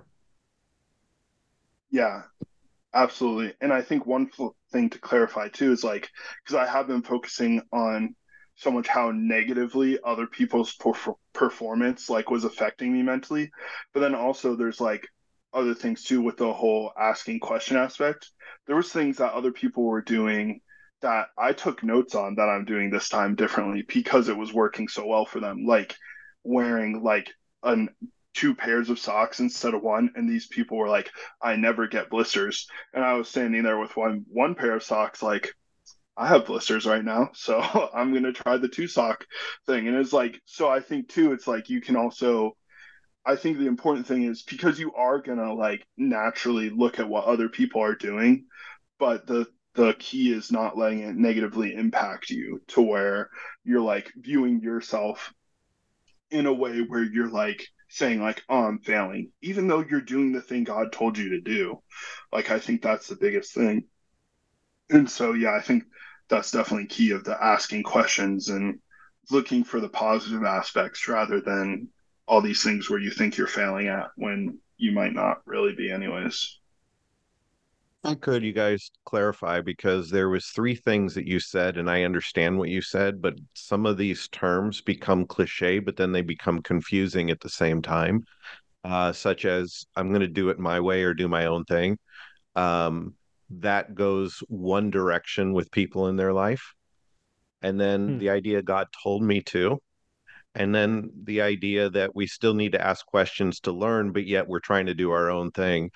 Speaker 2: Yeah, absolutely. And I think one f- thing to clarify too is like, because I have been focusing on so much how negatively other people's perf- performance like was affecting me mentally, but then also there's like other things too with the whole asking question aspect. There was things that other people were doing that I took notes on that I'm doing this time differently because it was working so well for them, like wearing like an two pairs of socks instead of one, and these people were like, I never get blisters. And I was standing there with one one pair of socks, like, I have blisters right now, so I'm gonna try the two sock thing. And it's like, so I think too, it's like you can also, I think the important thing is because you are gonna like naturally look at what other people are doing, but the the key is not letting it negatively impact you to where you're like viewing yourself in a way where you're like saying like, oh, I'm failing, even though you're doing the thing God told you to do. Like I think that's the biggest thing. And so yeah, I think that's definitely key of the asking questions and looking for the positive aspects rather than all these things where you think you're failing at when you might not really be anyways.
Speaker 3: How could you guys clarify? Because there was three things that you said, and I understand what you said, but some of these terms become cliche, but then they become confusing at the same time, uh, such as I'm going to do it my way or do my own thing. Um, that goes one direction with people in their life. And then
Speaker 1: Hmm.
Speaker 3: the idea God told me to. And then the idea that we still need to ask questions to learn, but yet we're trying to do our own thing.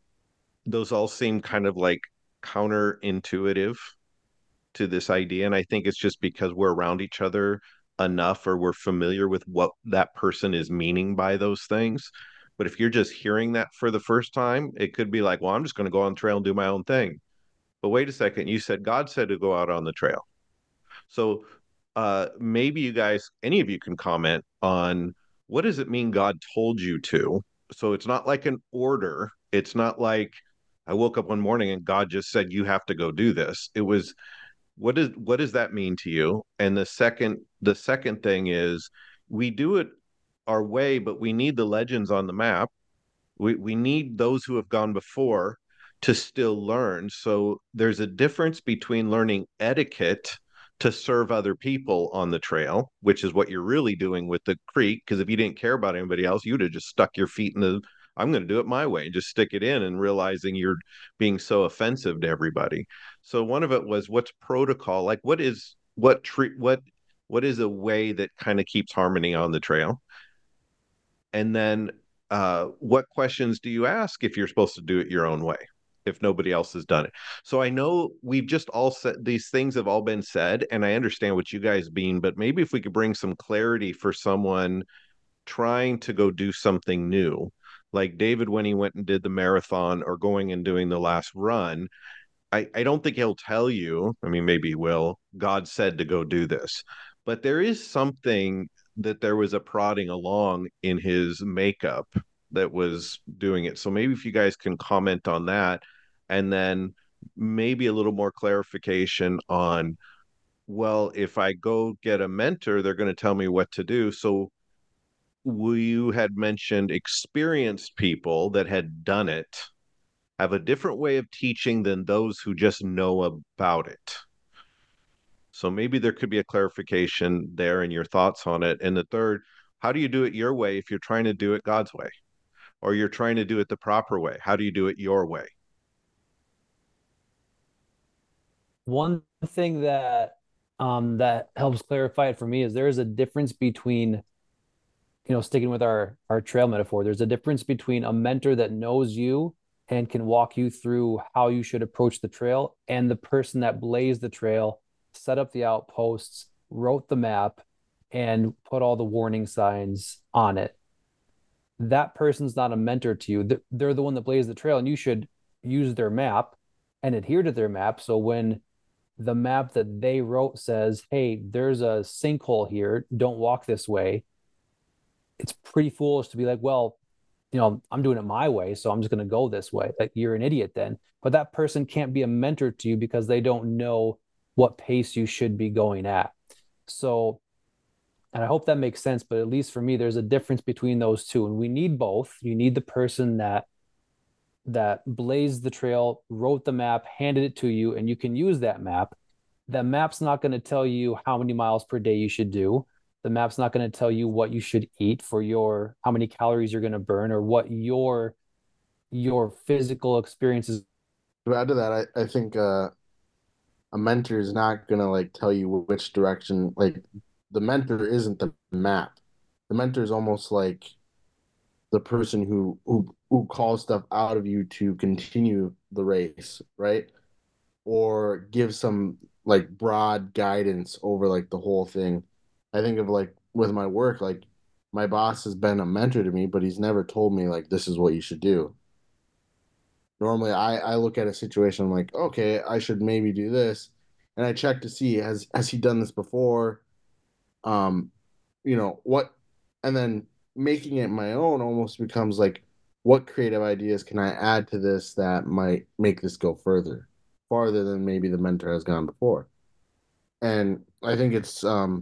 Speaker 3: Those all seem kind of like counterintuitive to this idea. And I think it's just because we're around each other enough, or we're familiar with what that person is meaning by those things. But if you're just hearing that for the first time, it could be like, well, I'm just going to go on the trail and do my own thing. But wait a second, you said God said to go out on the trail. So uh, maybe you guys, any of you can comment on, what does it mean God told you to? So it's not like an order. It's not like I woke up one morning and God just said, you have to go do this. It was, what is what does that mean to you? And the second the second thing is, we do it our way, but we need the legends on the map. We we need those who have gone before to still learn. So there's a difference between learning etiquette to serve other people on the trail, which is what you're really doing with the creek. Because if you didn't care about anybody else, you'd have just stuck your feet in the, I'm going to do it my way, and just stick it in, and realizing you're being so offensive to everybody. So one of it was, what's protocol? Like, what is what treat what what is a way that kind of keeps harmony on the trail? And then uh, what questions do you ask if you're supposed to do it your own way, if nobody else has done it? So I know we've just all said, these things have all been said, and I understand what you guys mean, but maybe if we could bring some clarity for someone trying to go do something new, like David when he went and did the marathon, or going and doing the last run. I, I don't think he'll tell you, I mean, maybe he will, God said to go do this. But there is something that there was a prodding along in his makeup that was doing it. So maybe if you guys can comment on that, and then maybe a little more clarification on, well, if I go get a mentor, they're going to tell me what to do. So you had mentioned experienced people that had done it have a different way of teaching than those who just know about it. So maybe there could be a clarification there in your thoughts on it. And the third, how do you do it your way if you're trying to do it God's way, or you're trying to do it the proper way? How do you do it your way?
Speaker 1: One thing that um, that helps clarify it for me is there is a difference between, you know, sticking with our our trail metaphor. There's a difference between a mentor that knows you and can walk you through how you should approach the trail, and the person that blazed the trail, set up the outposts, wrote the map, and put all the warning signs on it. That person's not a mentor to you. They're the one that blazed the trail, and you should use their map and adhere to their map. So when the map that they wrote says, hey, there's a sinkhole here, don't walk this way, it's pretty foolish to be like, well, you know, I'm doing it my way, so I'm just going to go this way. Like, you're an idiot then. But that person can't be a mentor to you because they don't know what pace you should be going at. So, and I hope that makes sense, but at least for me, there's a difference between those two. And we need both. You need the person that that blazed the trail, wrote the map, handed it to you, and you can use that map. That map's not going to tell you how many miles per day you should do. The map's not going to tell you what you should eat for your, how many calories you're going to burn, or what your your physical experiences.
Speaker 4: To add to that, I, I think uh, a mentor is not going to like tell you which direction. Like, the mentor isn't the map. The mentor is almost like the person who who who calls stuff out of you to continue the race, right? Or give some like broad guidance over like the whole thing. I think of like with my work, like my boss has been a mentor to me, but he's never told me like this is what you should do. Normally I, I look at a situation, I'm like, okay, I should maybe do this. And I check to see has has he done this before? Um, you know, what, and then making it my own almost becomes like, what creative ideas can I add to this that might make this go further, farther than maybe the mentor has gone before. And I think it's um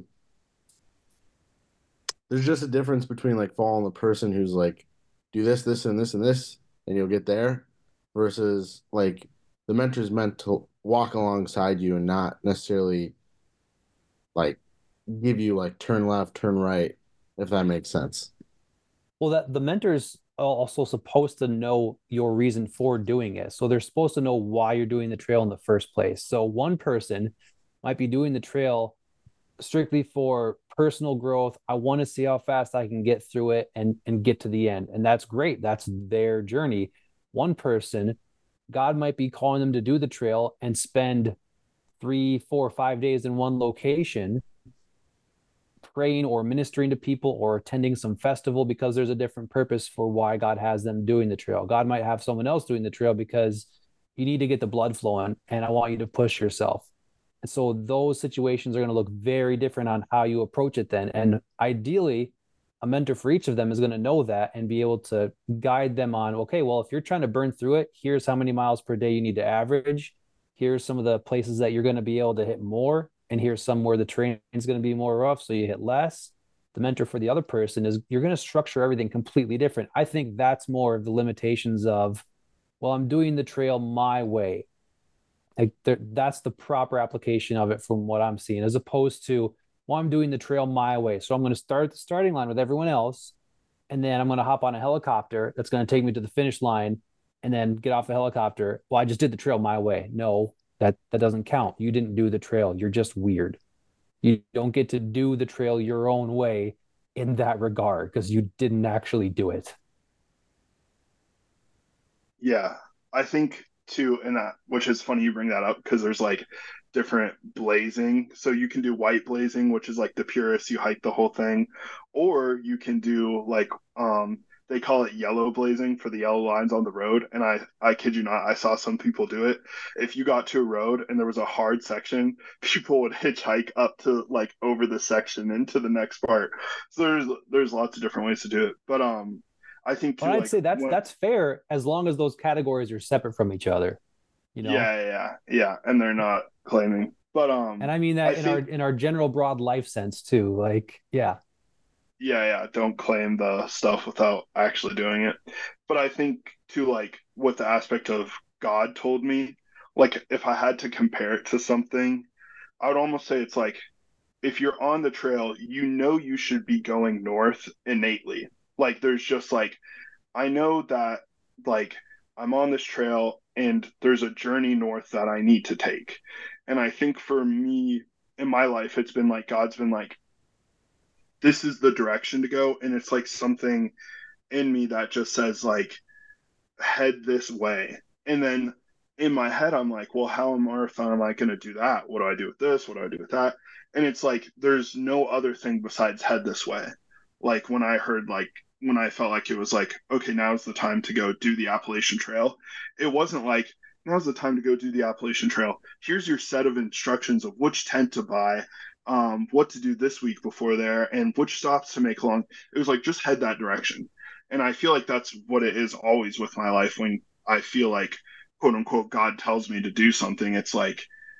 Speaker 4: there's just a difference between like following the person who's like, do this, this, and this, and this, and you'll get there, versus like the mentor's meant to walk alongside you and not necessarily like give you like turn left, turn right, if that makes sense.
Speaker 1: Well, that the mentor's also supposed to know your reason for doing it. So they're supposed to know why you're doing the trail in the first place. So one person might be doing the trail strictly for personal growth. I want to see how fast I can get through it and and get to the end. And that's great. That's their journey. One person, God might be calling them to do the trail and spend three, four, five days in one location, praying or ministering to people or attending some festival, because there's a different purpose for why God has them doing the trail. God might have someone else doing the trail because you need to get the blood flowing and I want you to push yourself. And so those situations are going to look very different on how you approach it then. And ideally, a mentor for each of them is going to know that and be able to guide them on, okay, well, if you're trying to burn through it, here's how many miles per day you need to average. Here's some of the places that you're going to be able to hit more. And here's some where the terrain is going to be more rough, so you hit less. The mentor for the other person is you're going to structure everything completely different. I think that's more of the limitations of, well, I'm doing the trail my way. Like that's the proper application of it from what I'm seeing, as opposed to, well, I'm doing the trail my way. So I'm going to start at the starting line with everyone else, and then I'm going to hop on a helicopter that's going to take me to the finish line and then get off a helicopter. Well, I just did the trail my way. No, that, that doesn't count. You didn't do the trail. You're just weird. You don't get to do the trail your own way in that regard because you didn't actually do it.
Speaker 2: Yeah, I think too, and that, which is funny you bring that up, because there's like different blazing. So you can do white blazing, which is like the purest, you hike the whole thing, or you can do like um they call it yellow blazing for the yellow lines on the road. And I I kid you not, I saw some people do it. If you got to a road and there was a hard section, people would hitchhike up to like over the section into the next part. So there's there's lots of different ways to do it. But um I think too,
Speaker 1: But I'd
Speaker 2: like,
Speaker 1: say that's
Speaker 2: when,
Speaker 1: that's fair as long as those categories are separate from each other, you know?
Speaker 2: yeah, yeah, yeah, and they're not claiming. But um,
Speaker 1: And I mean that
Speaker 2: I
Speaker 1: in
Speaker 2: think,
Speaker 1: our in our general broad life sense too. Like, yeah.
Speaker 2: yeah, yeah, don't claim the stuff without actually doing it. But I think too, like with the aspect of God told me, like if I had to compare it to something, I would almost say it's like if you're on the trail, you know you should be going north innately. Like there's just like I know that like I'm on this trail and there's a journey north that I need to take. And I think for me in my life, it's been like God's been like, this is the direction to go. And it's like something in me that just says like head this way. And then in my head, I'm like, well, how on earth am I going to do that? What do I do with this? What do I do with that? And it's like there's no other thing besides head this way. Like when I heard like when I felt like it was like, okay, now's the time to go do the Appalachian Trail. It wasn't like, now's the time to go do the Appalachian Trail. Here's your set of instructions of which tent to buy, um, what to do this week before there, and which stops to make along. It was like, just head that direction. And I feel like that's what it is always with my life when I feel like, quote unquote, God tells me to do something. It's like,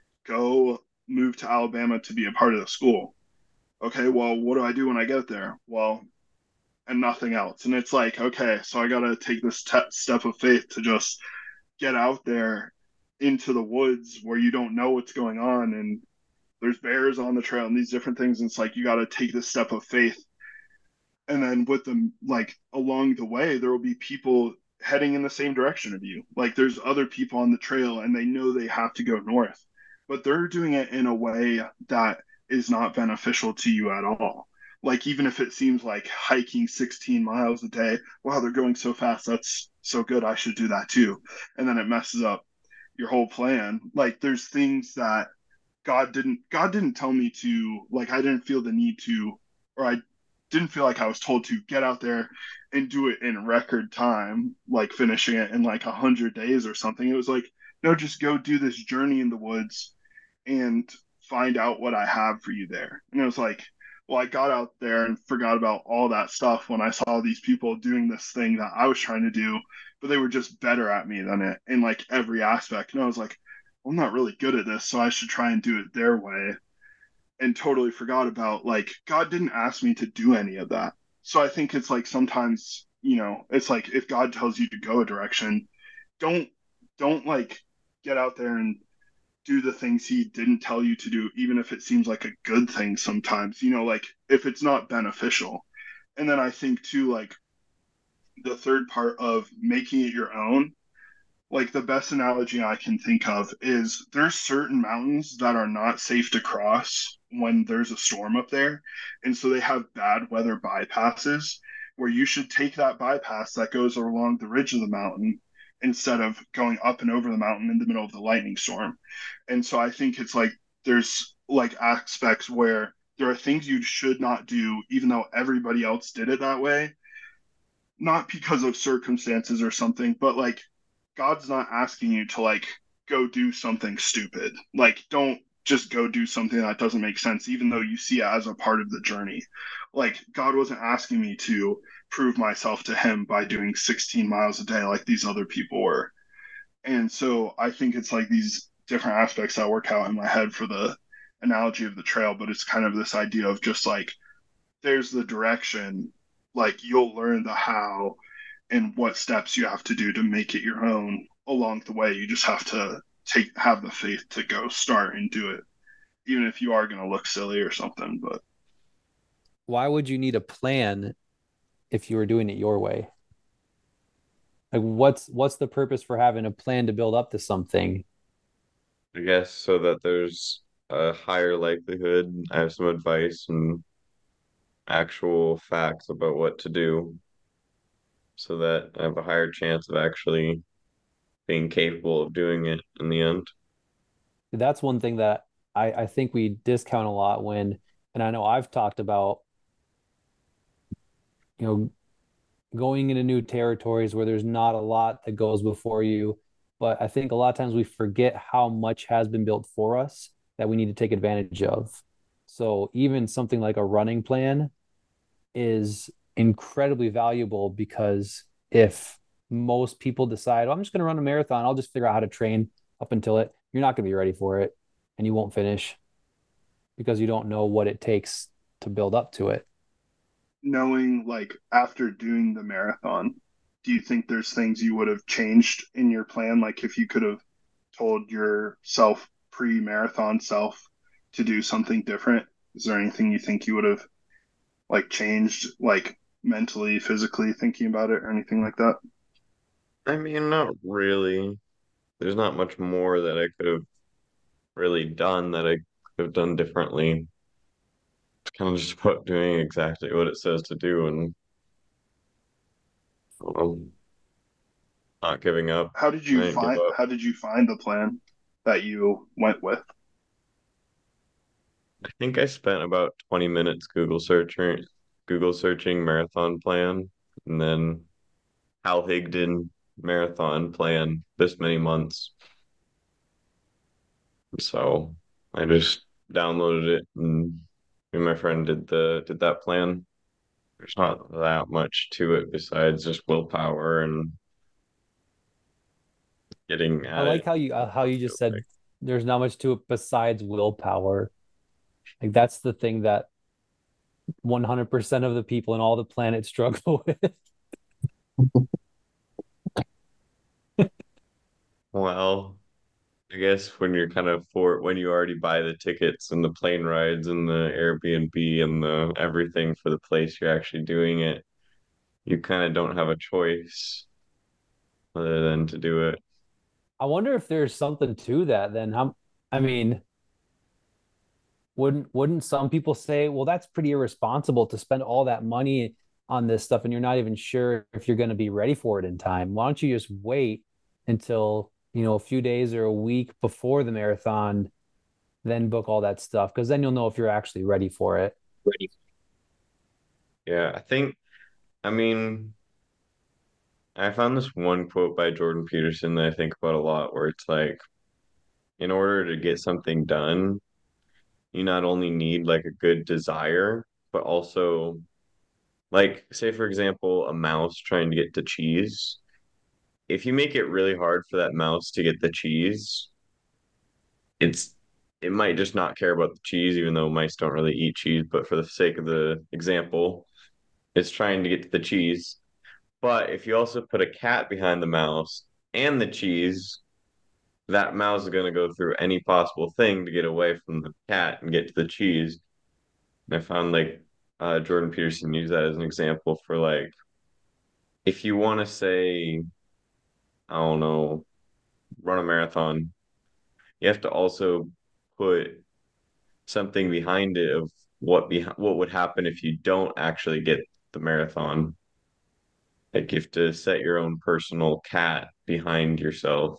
Speaker 2: go move to Alabama to be a part of the school. Okay, well, what do I do when I get there? Well, and nothing else. And it's like, okay, so I got to take this te- step of faith to just get out there into the woods where you don't know what's going on. And there's bears on the trail and these different things. And it's like, you got to take this step of faith. And then with them, like along the way, there will be people heading in the same direction of you. Like there's other people on the trail and they know they have to go north, but they're doing it in a way that is not beneficial to you at all. Like even if it seems like hiking sixteen miles a day, wow, they're going so fast, that's so good, I should do that too. And then it messes up your whole plan. Like there's things that god didn't god didn't tell me to, like I didn't feel the need to, or I didn't feel like I was told to get out there and do it in record time, like finishing it in like a hundred days or something. It was like, no, just go do this journey in the woods and find out what I have for you there. And it was like, well, I got out there and forgot about all that stuff when I saw these people doing this thing that I was trying to do, but they were just better at me than it in like every aspect. And I was like, well, I'm not really good at this, so I should try and do it their way. And totally forgot about like, God didn't ask me to do any of that. So I think it's like sometimes, you know, it's like if God tells you to go a direction, don't, don't like get out there and do the things he didn't tell you to do, even if it seems like a good thing sometimes, you know, like if it's not beneficial. And then I think too, like the third part of making it your own, like the best analogy I can think of is there's certain mountains that are not safe to cross when there's a storm up there. And so they have bad weather bypasses where you should take that bypass that goes along the ridge of the mountain instead of going up and over the mountain in the middle of the lightning storm. And so I think it's like there's like aspects where there are things you should not do, even though everybody else did it that way, not because of circumstances or something, but like God's not asking you to like go do something stupid. Like, don't just go do something that doesn't make sense, even though you see it as a part of the journey. Like, God wasn't asking me to prove myself to Him by doing sixteen miles a day like these other people were. And so I think it's like these different aspects that work out in my head for the analogy of the trail, but it's kind of this idea of just like, there's the direction, like, you'll learn the how and what steps you have to do to make it your own along the way. You just have to take have the faith to go start and do it, even if you are going to look silly or something. But
Speaker 1: Why would you need a plan if you were doing it your way? Like what's what's the purpose for having a plan to build up to something?
Speaker 3: I guess so that there's a higher likelihood. I have some advice and actual facts about what to do so that I have a higher chance of actually being capable of doing it in the end.
Speaker 1: That's one thing that I, I think we discount a lot when, and I know I've talked about, you know, going into new territories where there's not a lot that goes before you. But I think a lot of times we forget how much has been built for us that we need to take advantage of. So even something like a running plan is incredibly valuable because if most people decide, oh, I'm just going to run a marathon, I'll just figure out how to train up until it, you're not going to be ready for it and you won't finish because you don't know what it takes to build up to it.
Speaker 2: knowing, like, after doing the marathon, do you think there's things you would have changed in your plan? Like, if you could have told yourself, pre marathon self, to do something different, is there anything you think you would have like changed, like mentally, physically thinking about it or anything like that?
Speaker 3: I mean, not really. There's not much more that I could have really done that I could have done differently. It's kind of just about doing exactly what it says to do and um, not giving up.
Speaker 2: How did
Speaker 3: I
Speaker 2: you
Speaker 3: didn't give
Speaker 2: find
Speaker 3: up.
Speaker 2: how did you find the plan that you went with?
Speaker 3: I think I spent about twenty minutes Google searching Google searching marathon plan and then Hal Higdon marathon plan this many months. So I just downloaded it and me and my friend did the did that plan. There's not that much to it besides just willpower and getting
Speaker 1: I
Speaker 3: at
Speaker 1: like
Speaker 3: it.
Speaker 1: how you uh, how you just
Speaker 3: Like,
Speaker 1: said there's not much to it besides willpower. Like that's the thing that one hundred percent of the people in all the planet struggle with.
Speaker 3: well, I guess when you're kind of for when you already buy the tickets and the plane rides and the Airbnb and the everything for the place you're actually doing it, you kind of don't have a choice other than to do it.
Speaker 1: I wonder if there's something to that then. How, I mean, wouldn't wouldn't some people say, well, that's pretty irresponsible to spend all that money on this stuff and you're not even sure if you're going to be ready for it in time? Why don't you just wait until, you know, a few days or a week before the marathon, then book all that stuff? Because then you'll know if you're actually ready for it.
Speaker 3: Ready. Yeah, I think, I mean, I found this one quote by Jordan Peterson that I think about a lot where it's like, in order to get something done, you not only need like a good desire, but also like, say for example, a mouse trying to get to cheese. If you make it really hard for that mouse to get the cheese, it's it might just not care about the cheese, even though mice don't really eat cheese, but for the sake of the example, it's trying to get to the cheese. But if you also put a cat behind the mouse and the cheese, that mouse is going to go through any possible thing to get away from the cat and get to the cheese. And I found like uh, Jordan Peterson used that as an example for like if you want to say, I don't know, run a marathon, you have to also put something behind it of what be what would happen if you don't actually get the marathon. Like you have to set your own personal cat behind yourself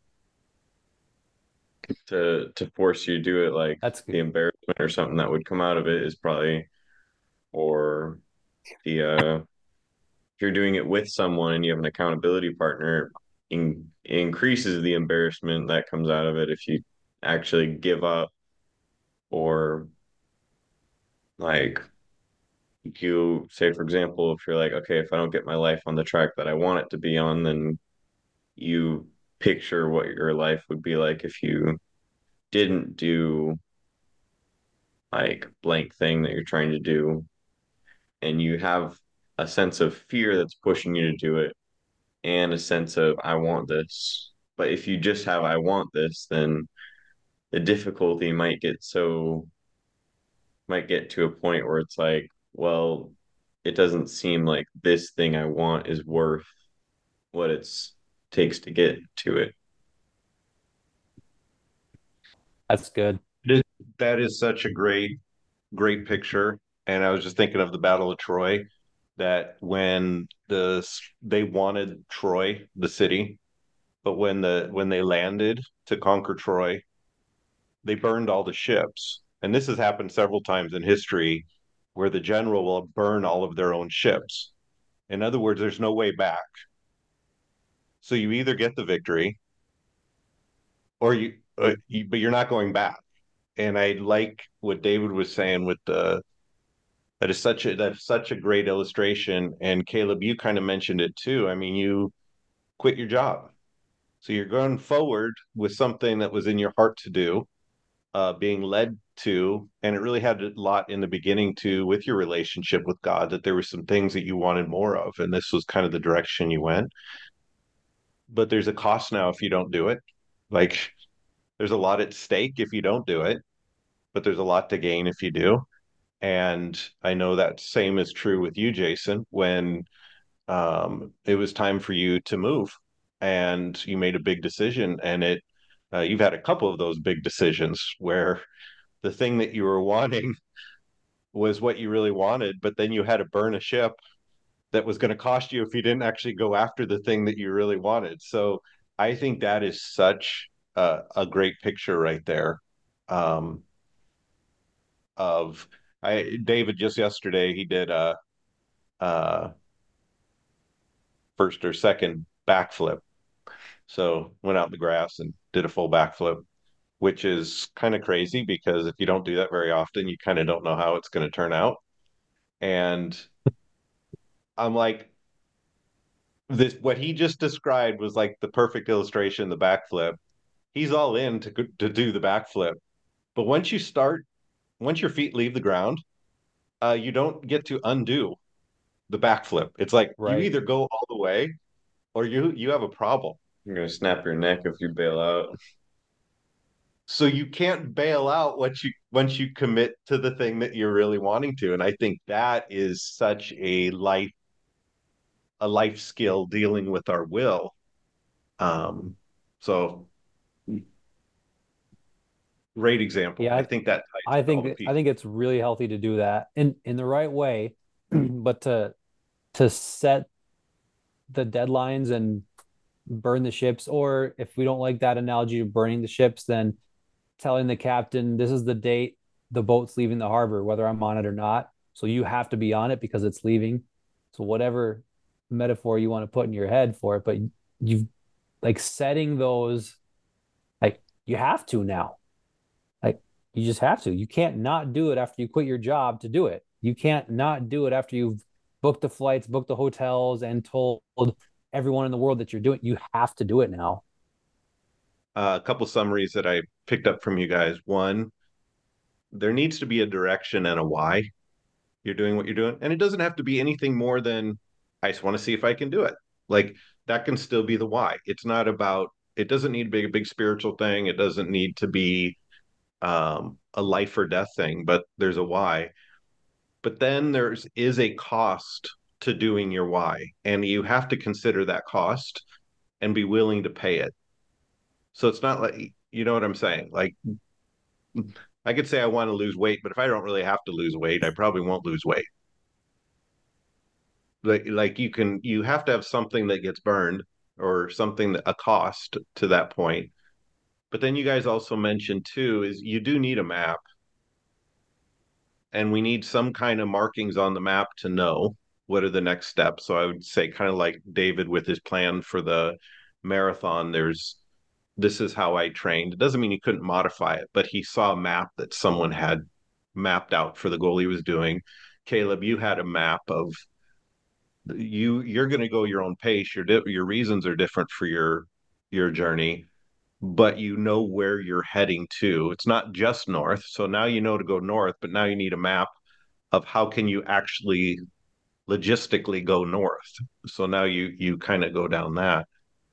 Speaker 3: to to force you to do it. Like
Speaker 1: That's
Speaker 3: the
Speaker 1: good.
Speaker 3: embarrassment or something that would come out of it is probably, or the uh if you're doing it with someone and you have an accountability partner, in, it increases the embarrassment that comes out of it if you actually give up, or like you say, for example, if you're like, okay, if I don't get my life on the track that I want it to be on, then you picture what your life would be like if you didn't do like blank thing that you're trying to do, and you have a sense of fear that's pushing you to do it and a sense of I want this. But if you just have I want this, then the difficulty might get so might get to a point where it's like, well, it doesn't seem like this thing I want is worth what it's takes to get to it.
Speaker 1: That's good.
Speaker 3: That is such a great, great picture. And I was just thinking of the Battle of Troy, that when the they wanted Troy, the city, but when the when they landed to conquer Troy, they burned all the ships. And this has happened several times in history where the general will burn all of their own ships. In other words, there's no way back. So you either get the victory or you, uh, you but you're not going back. And I like what David was saying with the that is such a that's such a great illustration. And Caleb, you kind of mentioned it too. I mean, you quit your job. So you're going forward with something that was in your heart to do, uh, being led to, and it really had a lot in the beginning too with your relationship with God, that there were some things that you wanted more of, and this was kind of the direction you went. But there's a cost now if you don't do it. Like there's a lot at stake if you don't do it, but there's a lot to gain if you do. And I know that same is true with you, Jason, when um, it was time for you to move and you made a big decision. And it, uh, you've had a couple of those big decisions where the thing that you were wanting was what you really wanted, but then you had to burn a ship that was going to cost you if you didn't actually go after the thing that you really wanted. So I think that is such a, a great picture right there. Um, of I David just yesterday he did a, a first or second backflip. So went out in the grass and did a full backflip, which is kind of crazy because if you don't do that very often, you kind of don't know how it's going to turn out. And I'm like, this what he just described was like the perfect illustration, the backflip. He's all in to to do the backflip. But once you start, once your feet leave the ground, uh, you don't get to undo the backflip. It's like you
Speaker 1: Right.
Speaker 3: either go all the way or you you have a problem. You're gonna snap your neck if you bail out. So you can't bail out once you once you commit to the thing that you're really wanting to. And I think that is such a life a life skill dealing with our will. Um, so great example.
Speaker 1: Yeah,
Speaker 3: I
Speaker 1: I,
Speaker 3: think that ties
Speaker 1: I
Speaker 3: to all
Speaker 1: think
Speaker 3: the
Speaker 1: that- I
Speaker 3: pieces.
Speaker 1: think it's really healthy to do that in in the right way, but to to set the deadlines and burn the ships, or if we don't like that analogy of burning the ships, then telling the captain this is the date the boat's leaving the harbor, whether I'm on it or not. So you have to be on it because it's leaving. So whatever metaphor you want to put in your head for it, but you've like setting those, like you have to now. Like you just have to. You can't not do it after you quit your job to do it. You can't not do it after you've booked the flights, booked the hotels, and told everyone in the world that you're doing. You have to do it now.
Speaker 3: Uh, a couple summaries that I picked up from you guys. One, there needs to be a direction and a why you're doing what you're doing. And it doesn't have to be anything more than I just want to see if I can do it. Like that can still be the why. It's not about it doesn't need to be a big spiritual thing. It doesn't need to be um a life or death thing, but there's a why. But then there's is a cost to doing your why. And you have to consider that cost and be willing to pay it. So it's not like, you know what I'm saying? Like, I could say I want to lose weight, but if I don't really have to lose weight, I probably won't lose weight. Like, like you can, you have to have something that gets burned or something that a cost to that point. But then you guys also mentioned too is you do need a map, and we need some kind of markings on the map to know what are the next steps. So I would say kind of like David with his plan for the marathon, there's this is how I trained. It doesn't mean he couldn't modify it, but he saw a map that someone had mapped out for the goal he was doing. Caleb, you had a map of you you're going to go your own pace. Your your reasons are different for your your journey, but you know where you're heading to. It's not just north. So now you know to go north, but now you need a map of how can you actually logistically go north. So now you you kind of go down that.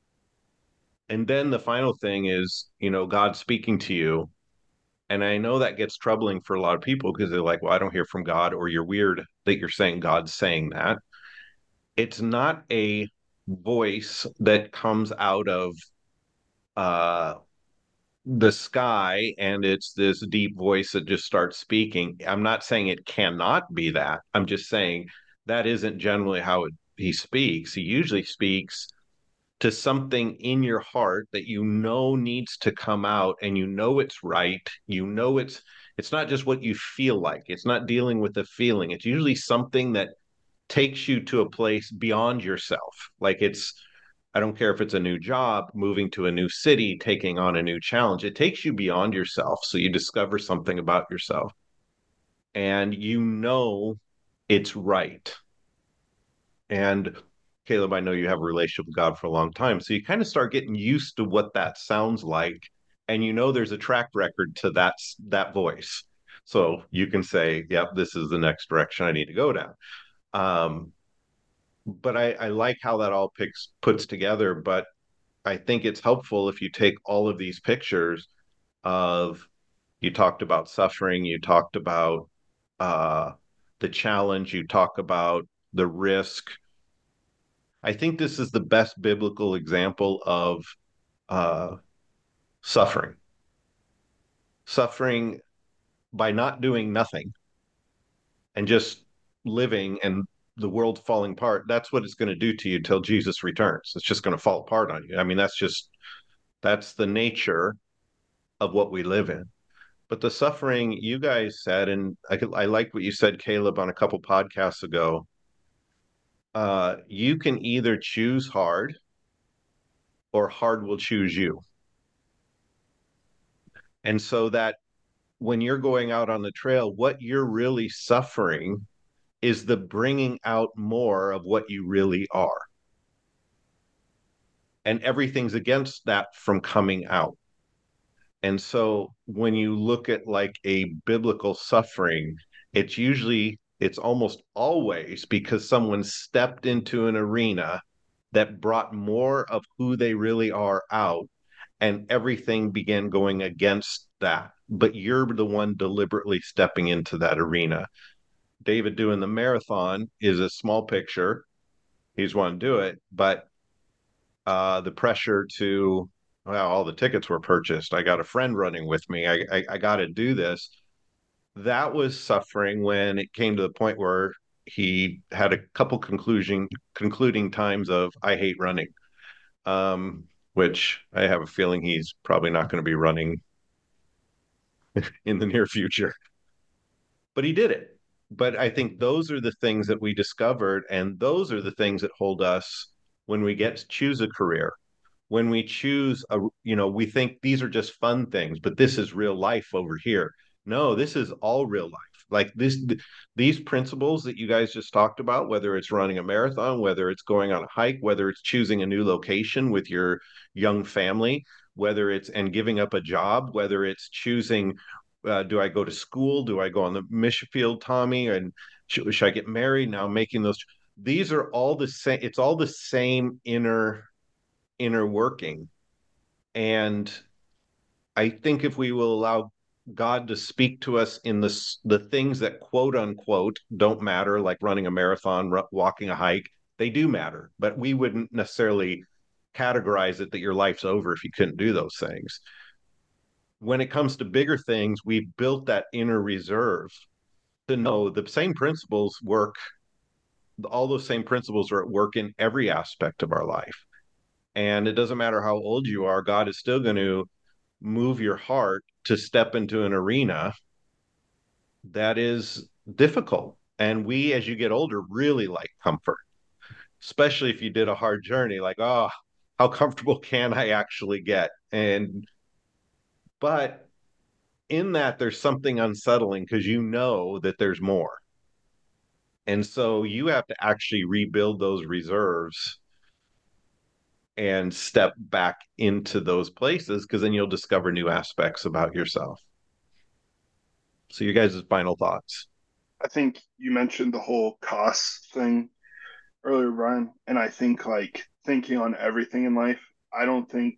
Speaker 3: And then the final thing is, you know, God speaking to you. And I know that gets troubling for a lot of people because they're like, well, I don't hear from God, or you're weird that you're saying God's saying that. It's not a voice that comes out of uh the sky and it's this deep voice that just starts speaking. I'm not saying it cannot be that. I'm just saying that isn't generally how it, he speaks. He usually speaks to something in your heart that you know needs to come out, and you know it's right. You know it's it's not just what you feel like. It's not dealing with the feeling. It's usually something that takes you to a place beyond yourself. Like it's I don't care if it's a new job, moving to a new city, taking on a new challenge. It takes you beyond yourself. So you discover something about yourself and you know it's right. And Caleb, I know you have a relationship with God for a long time. So you kind of start getting used to what that sounds like. And you know there's a track record to that, that voice. So you can say, yep, this is the next direction I need to go down. Um, but I, I like how that all picks puts together. But I think it's helpful if you take all of these pictures of you talked about suffering, you talked about uh, the challenge, you talk about the risk. I think this is the best biblical example of uh, suffering. Suffering by not doing nothing and just living and the world falling apart. That's what it's going to do to you till Jesus returns. It's just going to fall apart on you. I mean, that's just that's the nature of what we live in. But the suffering you guys said, and I, I like what you said, Caleb, on a couple podcasts ago. Uh, you can either choose hard or hard will choose you. And so that when you're going out on the trail, what you're really suffering is the bringing out more of what you really are. And everything's against that from coming out. And so when you look at like a biblical suffering, it's usually, it's almost always because someone stepped into an arena that brought more of who they really are out, and everything began going against that. But you're the one deliberately stepping into that arena. David doing the marathon is a small picture. He's wanting to do it, but uh, the pressure to, well, all the tickets were purchased. I got a friend running with me. I, I, I got to do this. That was suffering when it came to the point where he had a couple conclusion concluding times of I hate running, um, which I have a feeling he's probably not going to be running in the near future. But he did it. But I think those are the things that we discovered, and those are the things that hold us when we get to choose a career. When we choose a, you know, we think these are just fun things, but this is real life over here. No, this is all real life. Like this, th- these principles that you guys just talked about, whether it's running a marathon, whether it's going on a hike, whether it's choosing a new location with your young family, whether it's and giving up a job, whether it's choosing, uh, do I go to school? Do I go on the mission field, Tommy? And sh- should I get married? Now making those, these are all the same. It's all the same inner inner working. And I think if we will allow God to speak to us in the the things that quote unquote don't matter, like running a marathon, walking a hike, they do matter, but we wouldn't necessarily categorize it that your life's over if you couldn't do those things. When it comes to bigger things, we built that inner reserve to know the same principles work. All those same principles are at work in every aspect of our life. And it doesn't matter how old you are, God is still going to move your heart to step into an arena that is difficult. And we, as you get older, really like comfort, especially if you did a hard journey, like, oh, how comfortable can I actually get? And, but in that, there's something unsettling because you know that there's more. And so you have to actually rebuild those reserves and step back into those places, because then you'll discover new aspects about yourself. So you guys' final thoughts.
Speaker 2: I think you mentioned the whole cost thing earlier, Brian, and I think like thinking on everything in life, I don't think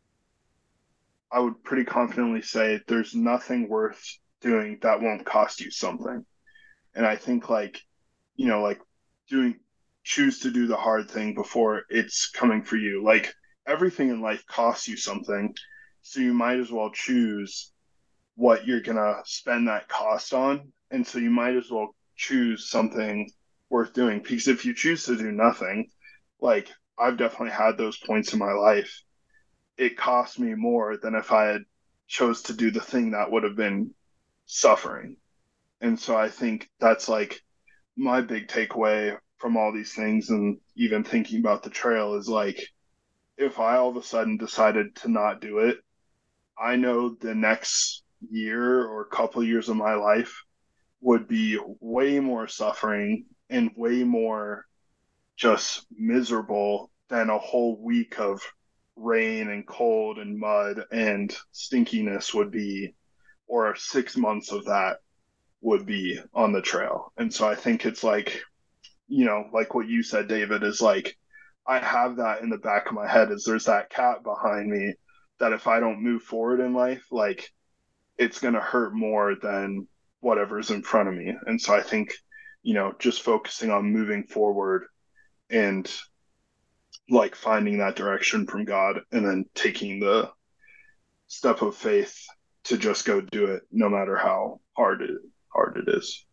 Speaker 2: I would pretty confidently say there's nothing worth doing that won't cost you something. And I think like, you know, like doing choose to do the hard thing before it's coming for you. Like everything in life costs you something. So you might as well choose what you're going to spend that cost on. And so you might as well choose something worth doing. Because if you choose to do nothing, like I've definitely had those points in my life, it cost me more than if I had chose to do the thing that would have been suffering. And so I think that's like my big takeaway from all these things, and even thinking about the trail, is like, if I all of a sudden decided to not do it, I know the next year or couple of years of my life would be way more suffering and way more just miserable than a whole week of rain and cold and mud and stinkiness would be, or six months of that would be on the trail. And so I think it's like, you know, like what you said, David, is like, I have that in the back of my head, is there's that cat behind me that if I don't move forward in life, like it's going to hurt more than whatever's in front of me. And so I think, you know, just focusing on moving forward and like finding that direction from God and then taking the step of faith to just go do it, no matter how hard it hard it is.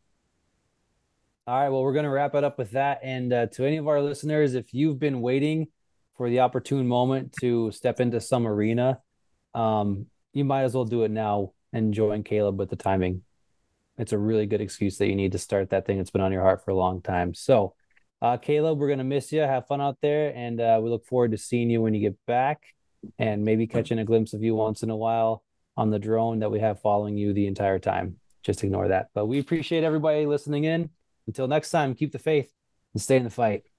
Speaker 1: All right, well, we're going to wrap it up with that. And uh, to any of our listeners, if you've been waiting for the opportune moment to step into some arena, um, you might as well do it now and join Caleb with the timing. It's a really good excuse that you need to start that thing that's been on your heart for a long time. So, uh, Caleb, we're going to miss you. Have fun out there. And uh, we look forward to seeing you when you get back and maybe catching a glimpse of you once in a while on the drone that we have following you the entire time. Just ignore that. But we appreciate everybody listening in. Until next time, keep the faith and stay in the fight.